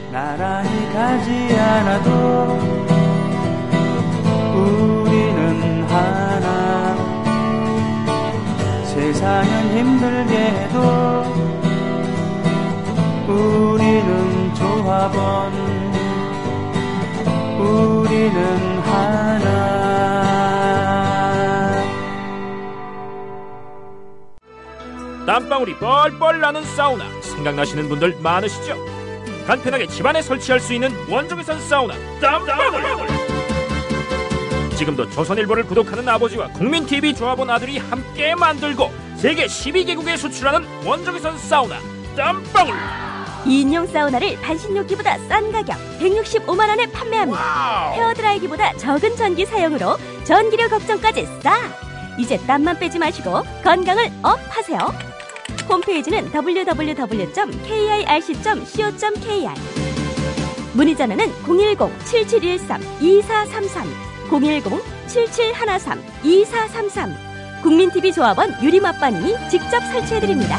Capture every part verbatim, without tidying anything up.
나란히 가지 않아도 우리는 하나. 세상은 힘들게 해도 우리는 조합원. 우리는 하나. 땀방울이 뻘뻘 나는 사우나 생각나시는 분들 많으시죠? 간편하게 집안에 설치할 수 있는 원적외선 사우나 땀방울. 지금도 조선일보를 구독하는 아버지와 국민티비 조합원 아들이 함께 만들고 세계 십이 개국에 수출하는 원적외선 사우나 땀방울. 이인용 사우나를 반신욕기보다 싼 가격 백육십오만 원에 판매합니다. 와우. 헤어드라이기보다 적은 전기 사용으로 전기료 걱정까지 싸. 이제 땀만 빼지 마시고 건강을 업하세요. 홈페이지는 더블유 더블유 더블유 점 케이아이알씨 점 씨오 점 케이알. 문의 전화는 공일공 칠칠일삼 이사삼삼 공일공 칠칠일삼 이사삼삼. 국민티비 조합원 유리맛바님이 직접 설치해드립니다.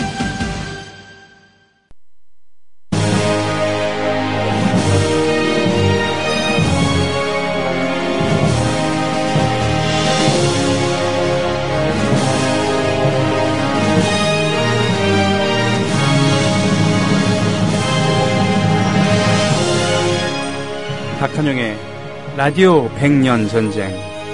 박한영의 라디오 백년 전쟁.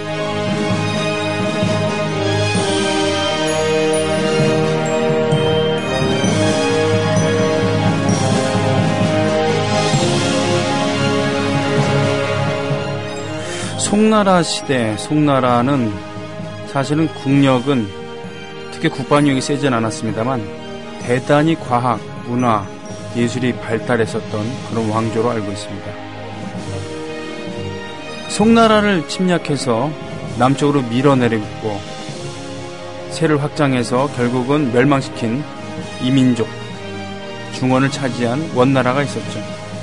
송나라 시대, 송나라는 사실은 국력은 특히 국방력이 세진 않았습니다만 대단히 과학, 문화, 예술이 발달했었던 그런 왕조로 알고 있습니다. 송나라를 침략해서 남쪽으로 밀어내리고 세를 확장해서 결국은 멸망시킨 이민족, 중원을 차지한 원나라가 있었죠.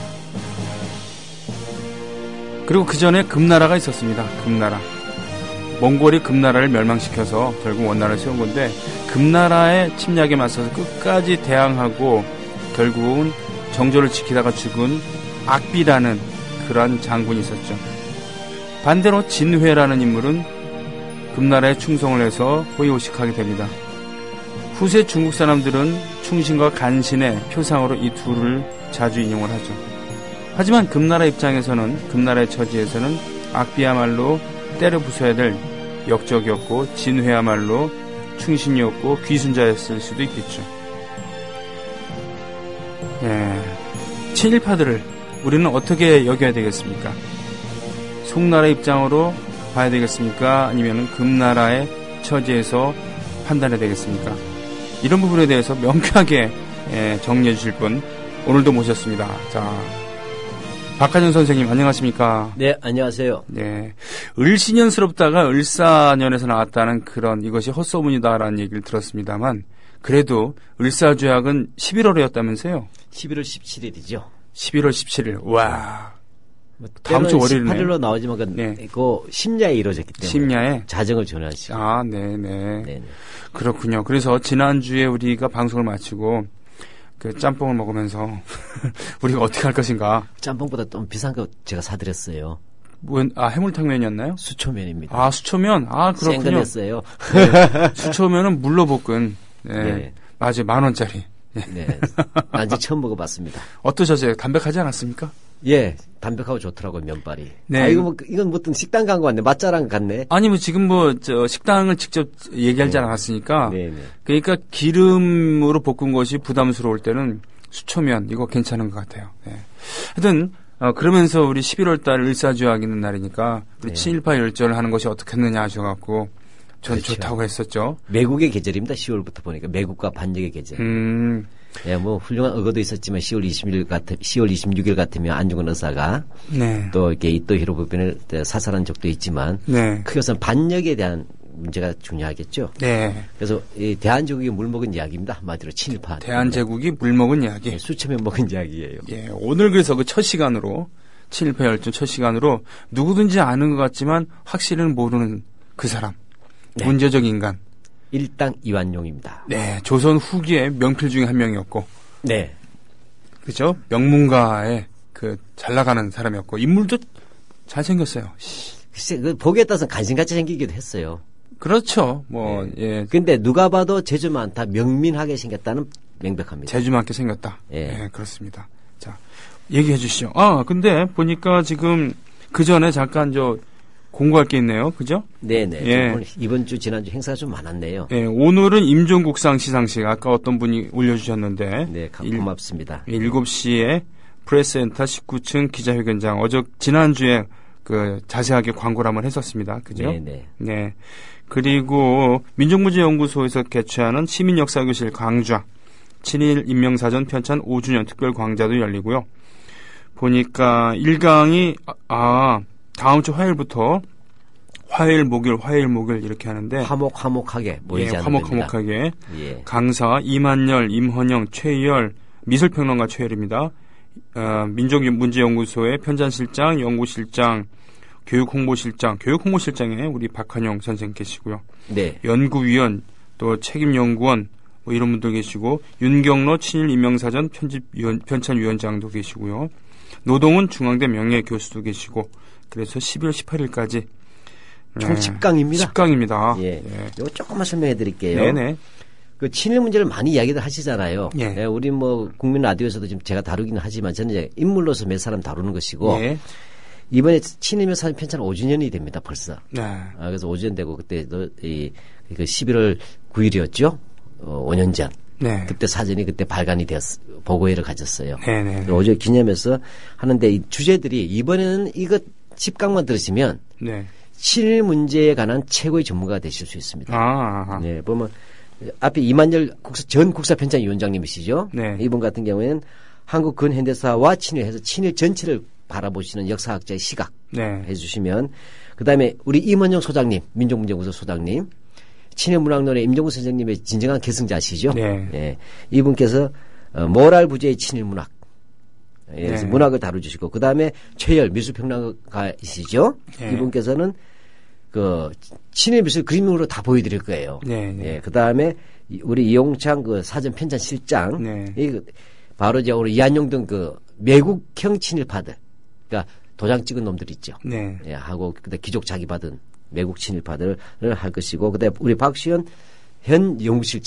그리고 그 전에 금나라가 있었습니다. 금나라. 몽골이 금나라를 멸망시켜서 결국 원나라를 세운 건데, 금나라의 침략에 맞서서 끝까지 대항하고 결국은 정조를 지키다가 죽은 악비라는 그러한 장군이 있었죠. 반대로 진회라는 인물은 금나라에 충성을 해서 호의호식하게 됩니다. 후세 중국 사람들은 충신과 간신의 표상으로 이 둘을 자주 인용을 하죠. 하지만 금나라 입장에서는, 금나라의 처지에서는 악비야말로 때려 부숴야 될 역적이었고 진회야말로 충신이었고 귀순자였을 수도 있겠죠. 예, 친일파들을 우리는 어떻게 여겨야 되겠습니까? 송나라 입장으로 봐야 되겠습니까? 아니면 금나라의 처지에서 판단해야 되겠습니까? 이런 부분에 대해서 명쾌하게 정리해 주실 분 오늘도 모셨습니다. 자, 박하준 선생님 안녕하십니까? 네, 안녕하세요. 네, 을신년스럽다가 을사년에서 나왔다는 그런, 이것이 헛소문이다라는 얘기를 들었습니다만, 그래도 을사조약은 십일월이었다면서요? 십일월 십칠일이죠. 십일월 십칠일. 와. 뭐 다음 주 월요일이네요. 십팔일로 나오지만 그, 네. 그 심야에 이루어졌기 때문에. 심야에? 자정을 전환시키고. 아, 네네. 네네. 그렇군요. 그래서 지난주에 우리가 방송을 마치고 그 짬뽕을 먹으면서 우리가 어떻게 할 것인가. 짬뽕보다 좀 비싼 거 제가 사드렸어요. 뭐, 아, 해물탕면이었나요? 수초면입니다. 아, 수초면? 아, 그렇군요. 생근했어요. 네. 수초면은 물로 볶은. 네. 네. 맞아요. 만 원짜리. 네. 아직 처음 먹어봤습니다. 어떠셨어요? 담백하지 않았습니까? 예, 담백하고 좋더라고요, 면발이. 네. 아, 이거 뭐, 이건 뭐 어떤 식당 간 거 같네. 맛자랑 같네. 아니, 뭐 지금 뭐, 저, 식당을 직접 얘기하지 네. 않았으니까. 네네. 그러니까 기름으로 볶은 것이 부담스러울 때는 수초면, 이거 괜찮은 것 같아요. 네. 하여튼, 어, 그러면서 우리 십일월 달 을사조약 있는 날이니까, 우리 네. 친일파 열전을 하는 것이 어떻겠느냐 하셔갖고, 전 그렇죠. 좋다고 했었죠. 매국의 계절입니다. 시월부터 보니까. 매국과 반역의 계절. 음. 예, 뭐, 훌륭한 의거도 있었지만, 시월 이십일 같은, 시월 이십육일 같으면 안중근 의사가. 네. 또, 이렇게 이토 히로부미를 사살한 적도 있지만. 네. 크게서는 반역에 대한 문제가 중요하겠죠. 네. 그래서, 이 대한제국이 물먹은 이야기입니다. 한마디로 친일파. 대한제국이 물먹은 이야기. 네, 수초면 먹은 이야기예요. 예. 오늘 그래서 그 첫 시간으로, 친일파 열전 첫 시간으로, 누구든지 아는 것 같지만, 확실히는 모르는 그 사람. 네. 문제적 인간. 일당 이완용입니다. 네, 조선 후기의 명필 중에 한 명이었고. 네. 그죠? 명문가의 그 잘 나가는 사람이었고 인물도 잘 생겼어요. 글쎄, 그 보기에 따라서 간신같이 생기기도 했어요. 그렇죠. 뭐 예. 예. 근데 누가 봐도 재주 많다, 명민하게 생겼다는 명백합니다. 재주 많게 생겼다. 예. 예, 그렇습니다. 자, 얘기해 주시죠. 아, 근데 보니까 지금 그 전에 잠깐 저 공부할 게 있네요. 그죠? 네네. 예. 이번 주, 지난주 행사가 좀 많았네요. 예, 오늘은 임종국상 시상식, 아까 어떤 분이 올려주셨는데. 네, 고맙습니다. 일, 일곱 시에 프레스센터 십구 층 기자회견장, 어저, 지난주에 그 자세하게 광고를 한번 했었습니다. 그죠? 네네. 네. 그리고 민족문제연구소에서 개최하는 시민역사교실 강좌, 친일 인명사전 편찬 오 주년 특별 강좌도 열리고요. 보니까 일 강이, 아, 다음 주 화요일부터 화요일, 목요일, 화요일, 목요일 이렇게 하는데 화목 화목하게 모이지 예, 않는 화목 겁니다. 화목하게 예. 강사 이만열, 임헌영, 최희열, 미술평론가 최혜리입니다. 어, 민족문제연구소의 편찬실장, 연구실장, 교육홍보실장, 교육홍보실장에 우리 박한영 선생 계시고요. 네. 연구위원, 또 책임연구원 뭐 이런 분들 계시고 윤경로 친일 인명사전 편집위원, 편찬위원장도 계시고요. 노동은 중앙대 명예교수도 계시고 그래서 십이월 십팔일까지 총 십 강입니다. 십 강입니다. 예. 예. 이거 조금만 설명해 드릴게요. 네네. 그 친일 문제를 많이 이야기들 하시잖아요. 예. 예, 우리 뭐 국민 라디오에서도 지금 제가 다루기는 하지만 저는 이제 인물로서 몇 사람 다루는 것이고 예. 이번에 친일면 사전 편찬 오 주년이 됩니다. 벌써. 네. 아, 그래서 오 주년 되고 그때 이, 그 십일월 구일이었죠. 어, 오 년 전. 네. 그때 사전이 그때 발간이 되었, 보고회를 가졌어요. 네네. 오 주년 기념해서 하는데 이 주제들이 이번에는 이것 십 강만 들으시면 네. 친일 문제에 관한 최고의 전문가가 되실 수 있습니다. 아, 네, 보면 앞에 이만열 국사, 전 국사편찬위원장님이시죠. 네. 이분 같은 경우에는 한국 근현대사와 친일해서 친일 전체를 바라보시는 역사학자의 시각 네. 해주시면, 그 다음에 우리 임헌영 소장님, 민족문제연구소 소장님, 친일문학론의 임종구 선생님의 진정한 계승자시죠. 네. 예, 이분께서 어, 모랄 부재의 친일문학, 예, 그래서 네. 문학을 다뤄주시고, 그 다음에 최열 미술평론가이시죠. 네. 이분께서는 그 친일 미술 그림으로 다 보여드릴 거예요. 네, 네. 예, 그 다음에 우리 이용창 그 사전 편찬 실장, 네. 이 바로 이제 우리 이한용 등 그 매국형 친일파들, 그러니까 도장 찍은 놈들 있죠. 네. 예, 하고 그다음 기족 자기 받은 매국 친일파들을 할 것이고, 그다음 우리 박시현 현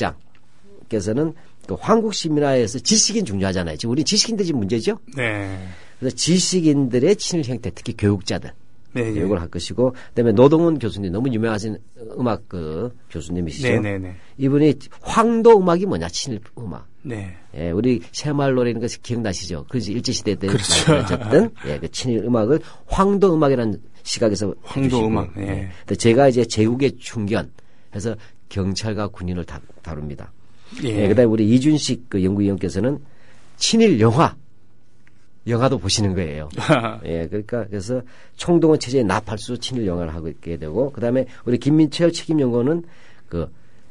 연구실장께서는 그 한국 시민화에서 지식인 중요하잖아요. 지금 우리 지식인들 지금 문제죠. 네. 그래서 지식인들의 친일 형태, 특히 교육자들. 네. 이걸 할 것이고, 그다음에 노동훈 교수님, 너무 유명하신 음악 그 교수님이시죠. 네네네. 이분이 황도 음악이 뭐냐, 친일 음악. 네. 예, 우리 새마을 노래는 것이 기억나시죠? 그렇지, 일제시대 때 그렇죠. 만들어졌던 예, 그 친일 음악을 황도 음악이라는 시각에서 황도 해주시고, 음악. 예. 예. 근데 제가 이제 제국의 충견 해서 경찰과 군인을 다, 다룹니다. 예. 예, 그다음에 우리 이준식 그 연구위원께서는 친일 영화, 영화도 보시는 거예요. 예, 그러니까 그래서 총동원 체제의 나팔수 친일 영화를 하고 있게 되고, 그다음에 우리 김민철 책임연구원은 그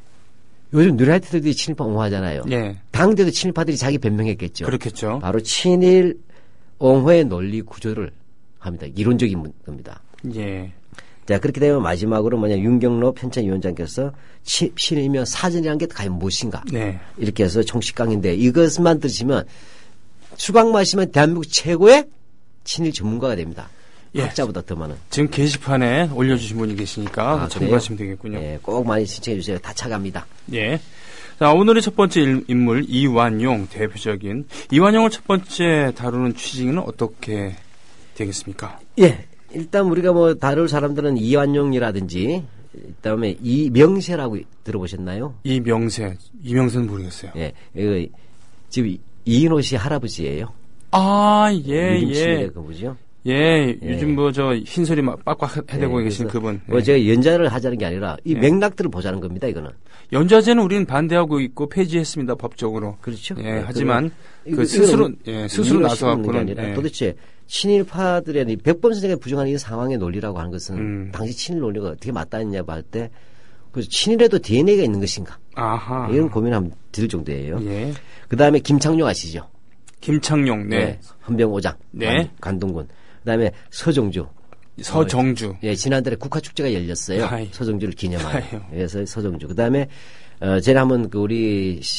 요즘 뉴라이트들이 친일파 옹호하잖아요. 예. 당대도 친일파들이 자기 변명했겠죠. 그렇겠죠. 바로 친일 옹호의 논리 구조를 합니다. 이론적인 겁니다. 예. 자, 그렇게 되면 마지막으로 뭐냐, 윤경로 편찬위원장께서 치, 친일이면 사전이라는 게 과연 무엇인가. 네. 이렇게 해서 총 십 강인데 이것만 들으시면 수강 마시면 대한민국 최고의 친일 전문가가 됩니다. 예. 학자보다 더 많은. 지금 게시판에 올려주신 분이 계시니까 아, 참고하시면 되겠군요. 예, 꼭 많이 신청해 주세요. 다 차갑니다. 예. 자, 오늘의 첫 번째 인물 이완용, 대표적인 이완용을 첫 번째 다루는 취지는 어떻게 되겠습니까? 예, 일단 우리가 뭐 다룰 사람들은 이완용이라든지 그다음에 이명세라고 들어보셨나요? 이명세, 이명세는 모르겠어요. 예, 이거 지금 이인호 씨 할아버지예요. 아, 예, 예. 그분이죠. 예, 예. 요즘 뭐 저 흰소리 막 빡빡 해대고 예, 계신 그분. 뭐 예. 제가 연자를 하자는 게 아니라 이 예. 맥락들을 보자는 겁니다. 이거는. 연좌제는 우리는 반대하고 있고 폐지했습니다, 법적으로. 그렇죠. 예, 네, 하지만 그건, 그 스스로 예, 스스로 나서 갖고는 아니라 예. 도대체 친일파들의 백범 선생이 부정하는 이 상황의 논리라고 하는 것은 음. 당시 친일 논리가 어떻게 맞닿았냐 할 때 그 친일에도 디엔에이가 있는 것인가? 아하. 이런 고민을 한번 드릴 정도예요. 예. 그다음에 김창룡 아시죠? 김창룡, 네. 네. 헌병오장, 네. 관동군. 그다음에 서정주. 서정주. 어, 예, 지난달에 국화축제가 열렸어요. 아이. 서정주를 기념하여. 아유. 그래서 서정주. 그다음에 어, 제가 한번 그 우리 시,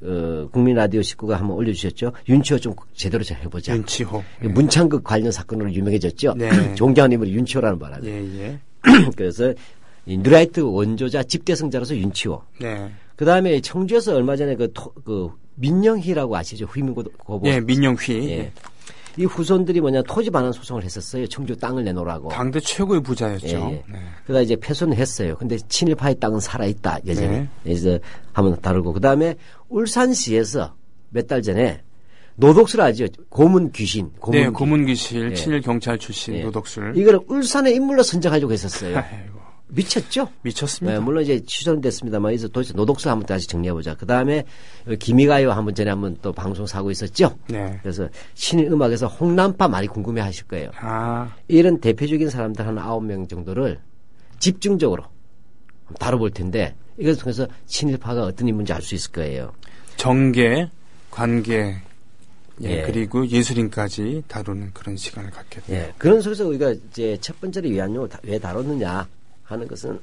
그 국민 라디오 식구가 한번 올려주셨죠. 윤치호 좀 제대로 좀 해보자. 윤치호. 예. 문창극 관련 사건으로 유명해졌죠. 네. 존경하는 인물이 윤치호라는 바람에. 예, 예. 그래서 이 뉴라이트 원조자 집대성자로서 윤치호. 네. 그 다음에 청주에서 얼마 전에 그, 토, 그 민영희라고 아시죠? 휘민고보. 예, 민영휘. 예. 이 후손들이 뭐냐 토지 반환 소송을 했었어요. 청주 땅을 내놓으라고. 당대 최고의 부자였죠. 예, 예. 네. 그러다 이제 패소는 했어요. 근데 친일파의 땅은 살아있다 여전히. 네. 그래서 한번 다루고 그 다음에 울산시에서 몇 달 전에 노독술 아죠? 고문 귀신. 고문 네, 고문 귀신, 예. 친일 경찰 출신 예. 노독술. 이거를 울산의 인물로 선정하려고 했었어요. 아이고. 미쳤죠? 미쳤습니다. 네, 물론 이제 취소는 됐습니다만 이제 도대체 노독술 한번 다시 정리해보자. 그 다음에 김희가요 한번 전에 한번 또 방송 사고 있었죠. 네. 그래서 신인 음악에서 홍남파 많이 궁금해하실 거예요. 아. 이런 대표적인 사람들 한 아홉 명 정도를 집중적으로 다뤄볼 텐데 이것을 통해서 친일파가 어떤 인물인지 알 수 있을 거예요. 정계, 관계, 예, 예. 그리고 예술인까지 다루는 그런 시간을 갖게 돼요. 예, 그런 속에서 우리가 이제 첫 번째로 이한용을 다, 왜 다뤘느냐 하는 것은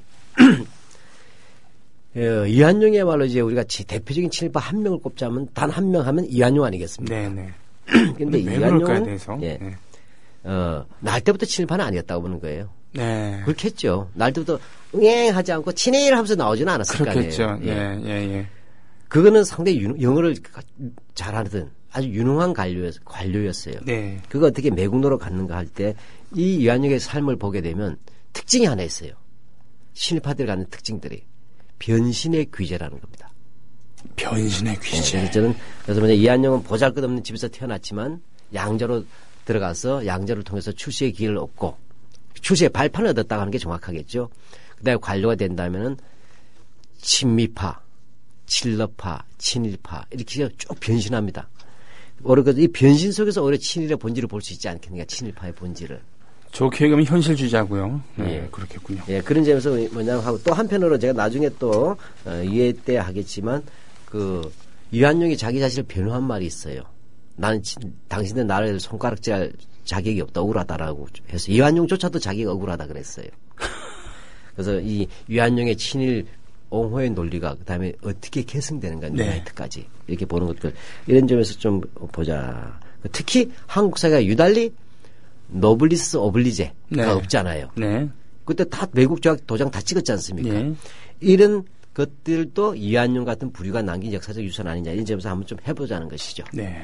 예, 이한용이야말로 이제 우리가 대표적인 친일파 한 명을 꼽자면 단 한 명 하면 이한용 아니겠습니까? 네네. 근데 왜 그럴까에 이한용은 대해서? 예, 네. 어, 날 때부터 친일파는 아니었다고 보는 거예요. 네. 그렇겠죠. 날 때부터 응행하지 않고 친일 하면서 나오지는 않았을 거 아니에요. 그렇겠죠. 예. 예, 예, 예. 그거는 상당히 유, 영어를 잘하던 아주 유능한 관료였, 관료였어요. 네. 그거 어떻게 매국노로 갔는가 할 때 이 이한용의 삶을 보게 되면 특징이 하나 있어요. 신일파들이 갖는 특징들이 변신의 귀재라는 겁니다. 변신의 귀재. 그래서 저는 그래서 뭐냐 이한용은 보잘것없는 집에서 태어났지만 양자로 들어가서 양자를 통해서 출세의 기회를 얻고 출세의 발판을 얻었다고 하는 게 정확하겠죠. 그다음에 관료가 된다면은 친미파, 친러파, 친일파 이렇게 쭉 변신합니다. 오히려 이 변신 속에서 오히려 친일의 본질을 볼 수 있지 않겠느냐, 친일파의 본질을. 좋게 얘기하면 현실주의자고요. 네, 예. 그렇겠군요. 예, 그런 점에서 뭐냐면 하고 또 한편으로 제가 나중에 또 어, 이해 때 하겠지만 그 이한용이 자기 자신을 변호한 말이 있어요. 나는 지, 당신은 나를 손가락질할 자격이 없다, 억울하다라고 해서 이한용조차도 자기가 억울하다 그랬어요. 그래서 이 이한용의 친일 옹호의 논리가 그다음에 어떻게 계승되는가 뉴라이트까지 네. 이렇게 보는 것들 이런 점에서 좀 보자. 특히 한국 사회가 유달리 노블리스 오블리제가 네. 없잖아요. 네. 그때 다 외국 조약 도장 다 찍었지 않습니까? 네. 이런 것들도 이한용 같은 부류가 남긴 역사적 유산 아니냐 이런 점에서 한번 좀 해보자는 것이죠. 네.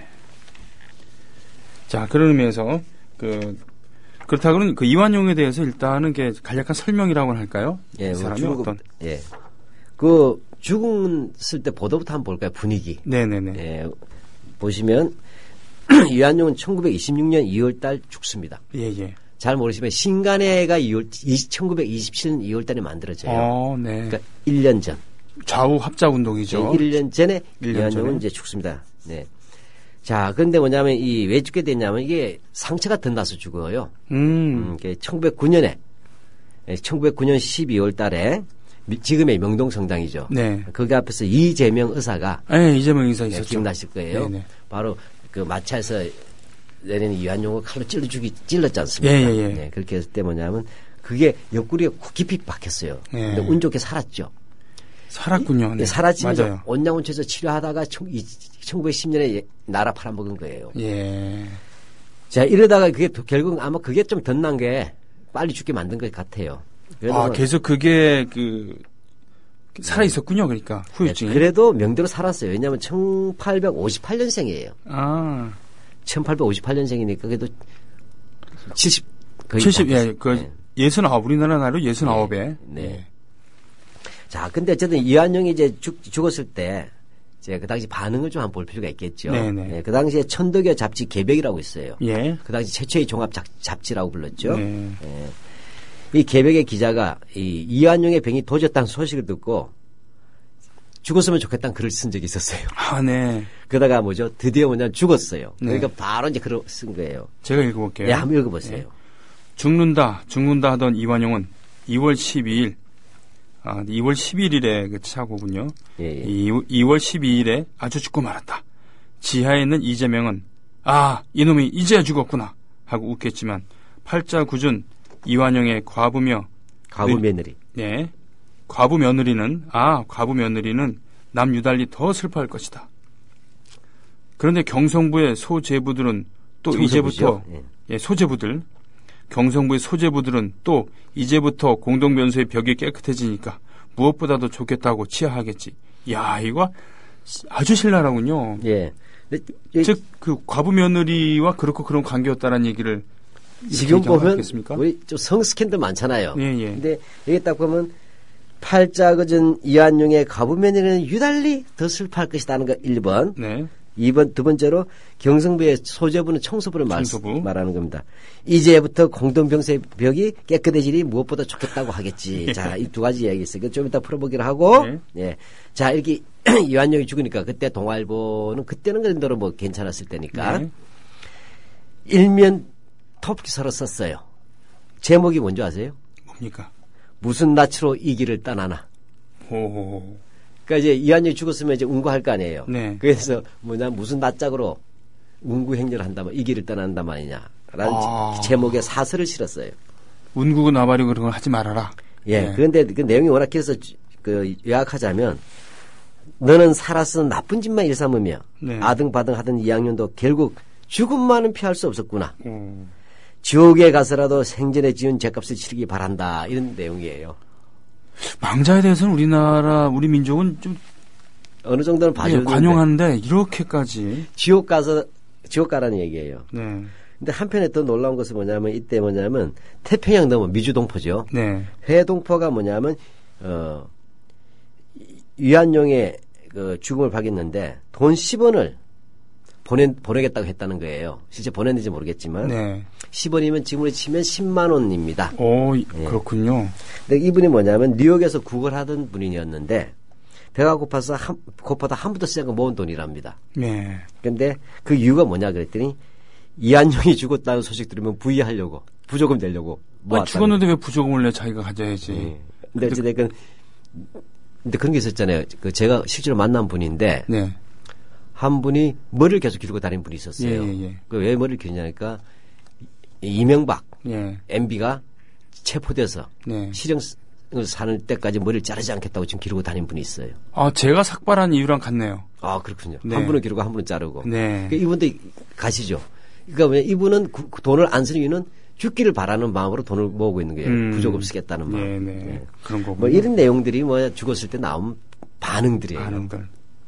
자, 그런 의미에서 그 그렇다고는 그 이완용에 대해서 일단은 게 간략한 설명이라고 할까요? 예, 이 사람이 중국, 어떤? 예. 그 죽었을 때 보도부터 한번 볼까요? 분위기. 네네네. 예, 보시면 이한용은 천구백이십육 년 이월 달 죽습니다. 예예. 잘 모르시면 신간해가 이월, 천구백이십칠 년 이월 달에 만들어져요. 어, 네. 그러니까 일 년 전. 좌우 합작 운동이죠. 네, 일 년 전에 일 년 이한용은 전에. 이제 죽습니다. 네. 자, 그런데 뭐냐면 이 왜 죽게 됐냐면 이게 상처가 덧나서 죽어요. 음. 음, 천구백구 년에 천구백구 년 십이월 달에 지금의 명동성당이죠. 네. 거기 앞에서 이재명 의사가 네, 이재명 의사 네, 있었죠. 기억나실 거예요. 네네. 바로 그 마차에서 내리는 이한용을 칼로 찔러 죽이 찔렀지 않습니까? 예, 예, 예. 네, 그렇게 했을 때 뭐냐면 그게 옆구리에 깊이 박혔어요. 예. 근데 운 좋게 살았죠. 살았군요. 네. 살았지만 온양온천에서 치료하다가 천구백십 년에 나라 팔아먹은 거예요. 예. 자, 이러다가 그게 결국 아마 그게 좀 덧난 게 빨리 죽게 만든 것 같아요. 아, 계속 그게 그 살아 있었군요. 그러니까 후유증이. 네, 그래도 명대로 살았어요. 왜냐하면 천팔백오십팔 년생이에요. 아. 천팔백오십팔 년생이니까 그래도 칠십 거의 칠십 예, 그 네. 예순아홉 우리나라 나이로 예순아홉에. 네. 네. 예. 자, 근데 어쨌든 이한용이 이제 죽, 죽었을 때 제가 그 당시 반응을 좀 한번 볼 필요가 있겠죠. 네네. 네, 그 당시에 천도교 잡지 개벽이라고 있어요. 예. 그 당시 최초의 종합 잡, 잡지라고 불렀죠. 네. 예. 이 개벽의 기자가 이 이한용의 병이 도졌다는 소식을 듣고 죽었으면 좋겠다는 글을 쓴 적이 있었어요. 아, 네. 그러다가 뭐죠? 드디어 뭐냐면 죽었어요. 네. 그러니까 바로 이제 글을 쓴 거예요. 제가 읽어볼게요. 예, 한번 읽어보세요. 네. 죽는다, 죽는다 하던 이완용은 이월 십이일, 아, 이월 십일일에 그 차고군요. 예, 예. 이월 십이일에 아주 죽고 말았다. 지하에 있는 이재명은 아, 이놈이 이제야 죽었구나 하고 웃겠지만 팔자 굳은 이완용의 과부며 과부 며느리. 네. 과부 며느리는 아, 과부 며느리는 남 유달리 더 슬퍼할 것이다. 그런데 경성부의 소재부들은 또 청소부죠? 이제부터 예. 예, 소재부들 경성부의 소재부들은 또 이제부터 공동변소의 벽이 깨끗해지니까 무엇보다도 좋겠다고 치하하겠지. 야, 이거 아주 신랄하군요. 예. 즉 그 과부 며느리와 그렇고 그런 관계였다라는 얘기를 지금 보면 우리 좀 성 스캔들 많잖아요. 예, 예. 근데 여기 딱 보면 팔자그전 이완용의 과부 며느리는 유달리 더 슬퍼할 것이다는 거 일 번. 네. 이 번 두 번째로 경성부의 소재부는 청소부를 청소부. 말, 말하는 겁니다. 이제부터 공동병소의 벽이 깨끗해지니 무엇보다 좋겠다고 하겠지. 자, 이 두 가지 이야기 있어요. 좀 이따 풀어보기로 하고. 네. 예. 자, 이렇게 이완용이 죽으니까 그때 동아일보는 그때는 그런대로 뭐 괜찮았을 때니까 네. 일면 토픽서로 썼어요. 제목이 뭔지 아세요? 뭡니까? 무슨 낯으로 이 길을 떠나나. 오. 그러니까 이제 이완용이 죽었으면 이제 운구할 거 아니에요. 네. 그래서 뭐냐 무슨 낯짝으로 운구 행렬을 한다면 이 길을 떠난단 말이냐라는 아. 제목의 사설을 실었어요. 운구고 나발이고 그런 걸 하지 말아라. 예. 네. 그런데 그 내용이 워낙 길어서 그 요약하자면 너는 살아서 나쁜 짓만 일삼으며 네. 아등바등 하던 이 학년도 결국 죽음만은 피할 수 없었구나. 음. 지옥에 가서라도 생전에 지은 죄값을 치르기 바란다. 이런 내용이에요. 망자에 대해서는 우리나라 우리 민족은 좀 어느 정도는 봐줘야 네, 관용하는데 이렇게까지 지옥 가서 지옥 가라는 얘기예요. 네. 근데 한편에 더 놀라운 것은 뭐냐면 이때 뭐냐면 태평양 넘어 미주동포죠. 네. 회동포가 뭐냐면 어 위안용의 그 죽음을 박였는데 돈 십 원을 보내 보내겠다고 했다는 거예요. 실제 보냈는지 모르겠지만 네. 십 원이면 지금으로 치면 십만 원입니다. 오, 네. 그렇군요. 근데 이분이 뭐냐면 뉴욕에서 국어를 하던 분이었는데 배가 고파서 한, 고파다 한 번도 쓰지 않고 모은 돈이랍니다. 네. 근데 그 이유가 뭐냐 그랬더니 이한용이 죽었다는 소식 들으면 부의하려고 부조금 내려고 아, 죽었는데 왜 부조금을 내 자기가 가져야지. 네. 근데 어쨌든 근데 그런 게 있었잖아요. 그 제가 실제로 만난 분인데 네. 한 분이 머리를 계속 기르고 다니는 분이 있었어요. 예, 예, 예. 그 왜 머리를 기르냐니까 이명박 예. 엠비가 체포돼서 네. 실형을 사는 때까지 머리를 자르지 않겠다고 지금 기르고 다니는 분이 있어요. 아, 제가 삭발한 이유랑 같네요. 아, 그렇군요. 네. 한 분은 기르고 한 분은 자르고. 네. 그러니까 이분도 가시죠. 그러니까 왜 이분은 구, 돈을 안 쓰는 이유는 죽기를 바라는 마음으로 돈을 모으고 있는 거예요. 음. 부조금 쓰겠다는 마음. 네, 네. 네. 그런 거고. 뭐 이런 내용들이 뭐 죽었을 때 나온 반응들이에요. 반응들.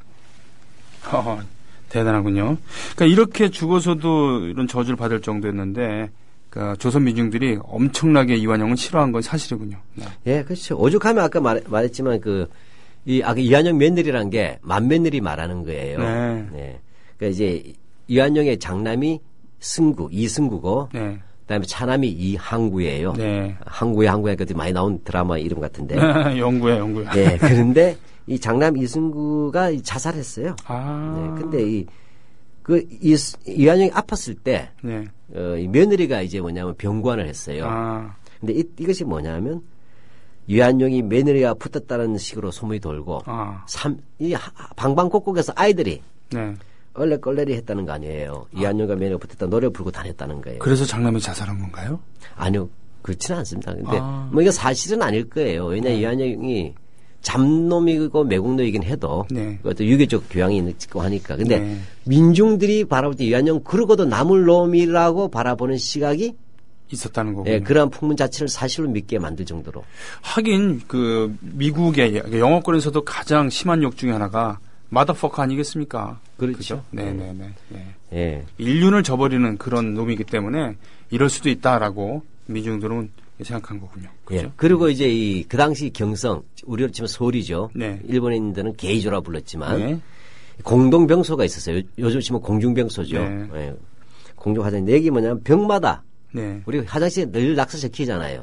허, 대단하군요. 그러니까 이렇게 죽어서도 이런 저주를 받을 정도였는데, 그러니까 조선 민중들이 엄청나게 이완용을 싫어한 건 사실이군요. 네. 예, 그렇죠. 오죽하면 아까 말, 말했지만 그, 이, 아까 이완용 며느리란 게 맏며느리 말하는 거예요. 네. 네. 그러니까 이제 이완용의 장남이 승구, 이승구고, 네. 그다음에 차남이 이항구예요. 네. 항구에 항구에 그때 많이 나온 드라마 이름 같은데. 영구야, 영구야. 네. 그런데 이 장남 이승구가 자살했어요. 아. 네. 근데 이, 그, 이, 이완용이 아팠을 때, 네. 어, 이 며느리가 이제 뭐냐면 병관을 했어요. 아. 근데 이, 이것이 뭐냐면, 이완용이 며느리가 붙었다는 식으로 소문이 돌고, 아. 삼, 이 방방곡곡에서 아이들이, 네. 얼레걸레리 했다는 거 아니에요. 아. 이완용과 며느리가 붙었다 노래 부르고 다녔다는 거예요. 그래서 장남이 자살한 건가요? 아니요. 그렇지는 않습니다. 근데, 아. 뭐 이거 사실은 아닐 거예요. 왜냐, 네. 이완용이, 잡놈이고 매국노이긴 해도 네. 그것도 유교적 교양이 있고 하니까 근데 네. 민중들이 바라볼 때 이완용 그러고도 남을 놈이라고 바라보는 시각이 있었다는 거군요. 예, 그러한 풍문 자체를 사실로 믿게 만들 정도로. 하긴 그 미국의 영어권에서도 가장 심한 욕 중에 하나가 마더퍼커 아니겠습니까? 그렇죠. 그죠? 네네네. 네. 네. 예. 인륜을 저버리는 그런 놈이기 때문에 이럴 수도 있다라고 민중들은 생각한 거군요. 그죠? 예. 그리고 이제 이 그 당시 경성 우리로 치면 서울이죠. 네. 일본인들은 게이조라 불렀지만 네. 공동병소가 있었어요. 요즘 치면 공중병소죠. 네. 예. 공중화장실. 얘기 뭐냐면 병마다 네. 우리 화장실에 늘 낙서 적히잖아요.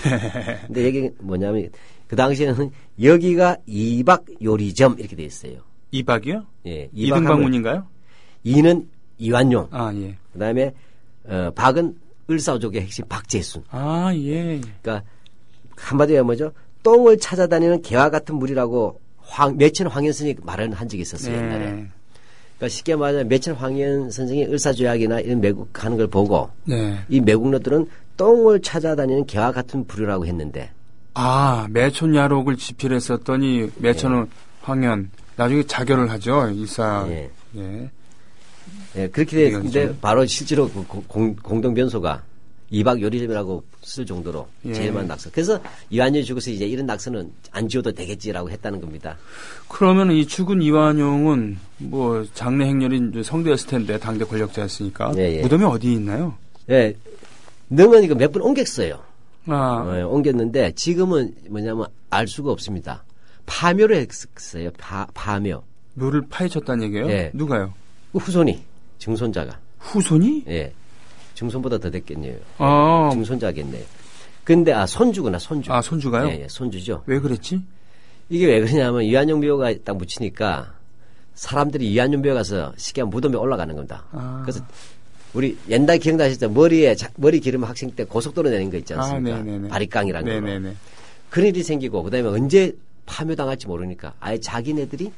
근데 여기 뭐냐면 그 당시에는 여기가 이박 요리점 이렇게 돼 있어요. 이박이요? 예. 이등 방문인가요? 이는 이완용. 아 예. 그다음에 어, 박은 을사오족의 핵심 박재순. 아 예. 그러니까 한마디로 뭐죠? 똥을 찾아다니는 개와 같은 물이라고 황, 매천 황현 선생이 말을 한 적이 있었어요. 네. 옛날에. 그러니까 쉽게 말하면 매천 황현 선생이 을사조약이나 이런 매국하는 걸 보고 네. 이 매국노들은 똥을 찾아다니는 개와 같은 부류라고 했는데 아 매촌야록을 집필했었더니 매천은 네. 황현 나중에 자결을 하죠. 일사. 네. 예. 예, 그렇게 되는데 바로 실제로 그 공, 공동 변소가 이박 요리점이라고 쓸 정도로 예. 제일 많은 낙서. 그래서 이완용이 죽어서 이제 이런 낙서는 안 지워도 되겠지라고 했다는 겁니다. 그러면 이 죽은 이완용은 뭐 장래 행렬인 성대였을 텐데 당대 권력자였으니까 예, 예. 무덤이 어디 있나요? 예, 능은 이거 몇 번 옮겼어요. 아. 어, 옮겼는데 지금은 뭐냐면 알 수가 없습니다. 파묘를 했어요. 파, 파묘. 묘를 파헤쳤다는 얘기예요? 예. 누가요? 후손이, 증손자가. 후손이? 예. 증손보다 더 됐겠네요. 아. 증손자겠네요. 근데, 아, 손주구나, 손주. 아, 손주가요? 예, 예, 손주죠. 왜 그랬지? 이게 왜 그러냐면, 이완용 묘가 딱 묻히니까, 사람들이 이완용 묘 가서 쉽게 무덤에 올라가는 겁니다. 아. 그래서, 우리 옛날 기억나시죠? 머리에, 자, 머리 기르면 학생 때 고속도로 내는 거 있지 않습니까? 아, 네네네. 바리깡이라는 거. 네네네. 그런 일이 생기고, 그 다음에 언제 파묘당할지 모르니까, 아예 자기네들이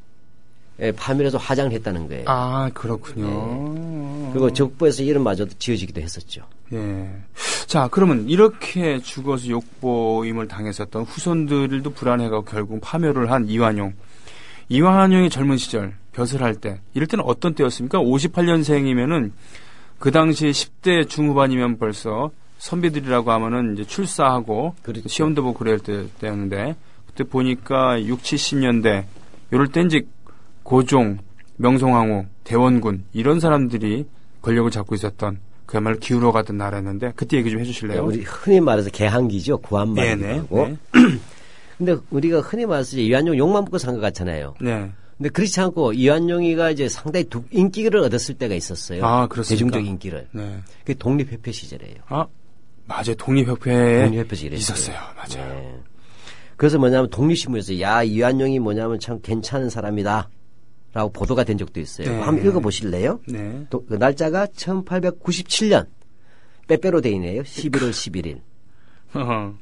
예, 파묘에서 화장을 했다는 거예요. 아, 그렇군요. 예. 그리고 적부에서 이름마저도 지어지기도 했었죠. 예. 자, 그러면 이렇게 죽어서 욕보임을 당했었던 후손들도 불안해가고 결국 파묘를 한 이완용. 이완용이 젊은 시절, 벼슬 할 때, 이럴 때는 어떤 때였습니까? 오십팔 년생이면은 그 당시 십 대 중후반이면 벌써 선배들이라고 하면은 이제 출사하고 그렇죠. 시험도 보고 그럴 때, 때였는데, 그때 보니까 육십, 칠십 년대, 이럴 때 이제 고종, 명성황후, 대원군 이런 사람들이 권력을 잡고 있었던 그야말로 기울어 가던 나라였는데 그때 얘기 좀 해주실래요? 네, 우리 흔히 말해서 개항기죠. 구한말이고. 네. 근데 우리가 흔히 말해서 이완용 욕만 먹고 산 것 같잖아요. 네. 근데 그렇지 않고 이완용이가 이제 상당히 두, 인기를 얻었을 때가 있었어요. 아, 그렇습니까? 대중적 인기를. 네. 그게 독립협회 시절이에요. 아, 맞아요. 독립협회에 독립협회 시절에 있었어요. 맞아요. 네. 그래서 뭐냐면 독립신문에서 야 이완용이 뭐냐면 참 괜찮은 사람이다. 라고 보도가 된 적도 있어요. 네. 한번 읽어보실래요? 네. 또, 그 날짜가 천팔백구십칠 년 빼빼로 데이네요. 십일월 십일일. 어허.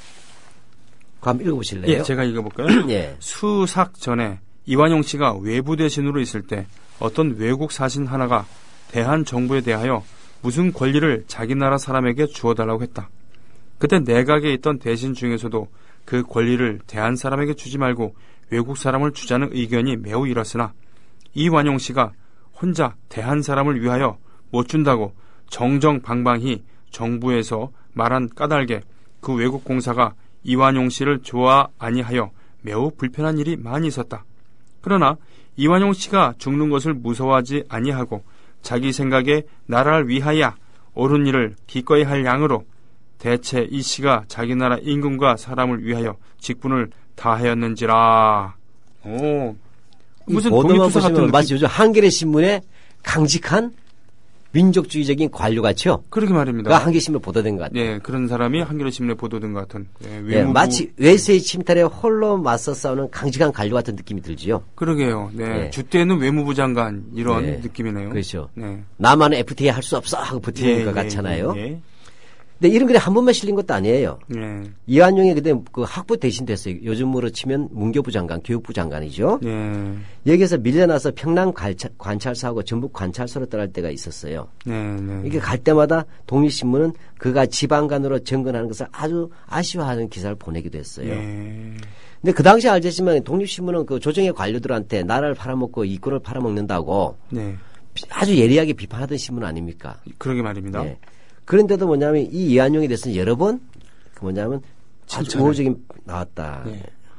한번 읽어보실래요? 예, 제가 읽어볼까요? 예. 수삭 전에 이완용 씨가 외부 대신으로 있을 때 어떤 외국 사신 하나가 대한 정부에 대하여 무슨 권리를 자기 나라 사람에게 주어달라고 했다. 그때 내각에 있던 대신 중에서도 그 권리를 대한 사람에게 주지 말고 외국 사람을 주자는 의견이 매우 일었으나 이완용 씨가 혼자 대한 사람을 위하여 못 준다고 정정방방히 정부에서 말한 까닭에 그 외국 공사가 이완용 씨를 좋아 아니하여 매우 불편한 일이 많이 있었다. 그러나 이완용 씨가 죽는 것을 무서워하지 아니하고 자기 생각에 나라를 위하여 옳은 일을 기꺼이 할 양으로 대체 이 씨가 자기 나라 임금과 사람을 위하여 직분을 다하였는지라. 오, 무슨 독립투사 같은 느낌. 마치 요즘 한겨레 신문에 강직한 민족주의적인 관료 같죠? 그러게 말입니다. 그 한겨레 신문에 보도된 것 같아요. 네, 그런 사람이 한겨레 신문에 보도된 것 같은. 네, 네, 마치 외세의 침탈에 홀로 맞서 싸우는 강직한 관료 같은 느낌이 들지요. 그러게요. 네, 네. 주때는 외무부 장관 이런 네. 느낌이네요. 그렇죠. 네. 남한은 에프티에이 할 수 없어 하고 버티는 예, 것 예, 같잖아요. 예, 예. 근데 이런 글이 한 번만 실린 것도 아니에요. 네. 이완용이 그때 그 학부 대신 됐어요. 요즘으로 치면 문교부 장관, 교육부 장관이죠. 네. 여기에서 밀려나서 평남 관찰, 관찰소하고 전북 관찰소로 떠날 때가 있었어요. 네, 네. 이게 갈 때마다 독립신문은 그가 지방간으로 정근하는 것을 아주 아쉬워하는 기사를 보내기도 했어요. 네. 근데 그 당시 알겠지만 독립신문은 그 조정의 관료들한테 나라를 팔아먹고 이권을 팔아먹는다고 네. 아주 예리하게 비판하던 신문 아닙니까? 그러게 말입니다. 네. 그런데도 뭐냐면 이 이완용에 대해서는 여러 번 그 뭐냐면 아주 칭찬을. 우호적인 나왔다. 네.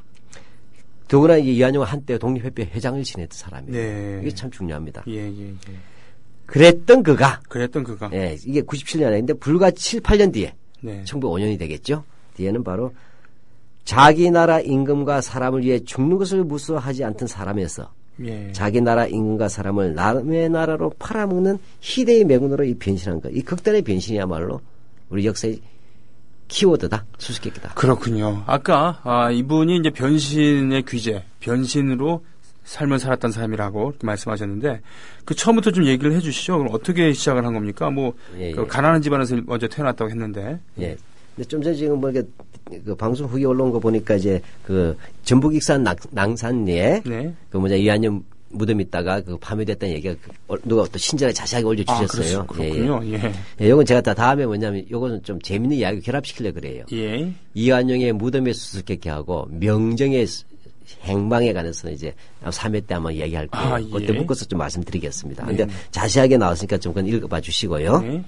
더구나 이 이완용은 한때 독립협회 회장을 지냈던 사람이에요. 네. 이게 참 중요합니다. 예, 예, 예. 그랬던 그가. 그랬던 그가. 예, 이게 구십칠 년인데 불과 칠, 팔 년 뒤에. 네. 천구백오 년이 되겠죠. 뒤에는 바로 자기 나라 임금과 사람을 위해 죽는 것을 무서워하지 않던 사람에서 예. 자기 나라 임금과 사람을 남의 나라로 팔아먹는 희대의 매군으로 이 변신한 것. 이 극단의 변신이야말로 우리 역사의 키워드다. 수수께끼다. 그렇군요. 아까 아, 이분이 이제 변신의 귀재, 변신으로 삶을 살았던 사람이라고 이렇게 말씀하셨는데 그 처음부터 좀 얘기를 해주시죠. 그럼 어떻게 시작을 한 겁니까? 뭐 예, 예. 그 가난한 집안에서 먼저 태어났다고 했는데. 예. 근데 좀 전에 지금 뭐 이렇게 그 방송 후기 올라온 거 보니까 이제 그 전북 익산 낭산리에 네. 그 뭐냐 이한용 무덤 있다가 그 파묘됐다는 얘기가 그 누가 또 친절하게 자세하게 올려주셨어요. 아, 그렇군요. 예. 예. 예, 요건 제가 다 다음에 뭐냐면 요거는 좀 재밌는 이야기 결합시키려고 그래요. 예. 이완용의 무덤에 수수께끼 하고 명정의 행방에 관해서는 이제 삼 회 때 한번 얘기할 거예요. 아, 예. 그때 묶어서 좀 말씀드리겠습니다. 그런데 네. 자세하게 나왔으니까 좀 그건 읽어봐 주시고요. 네.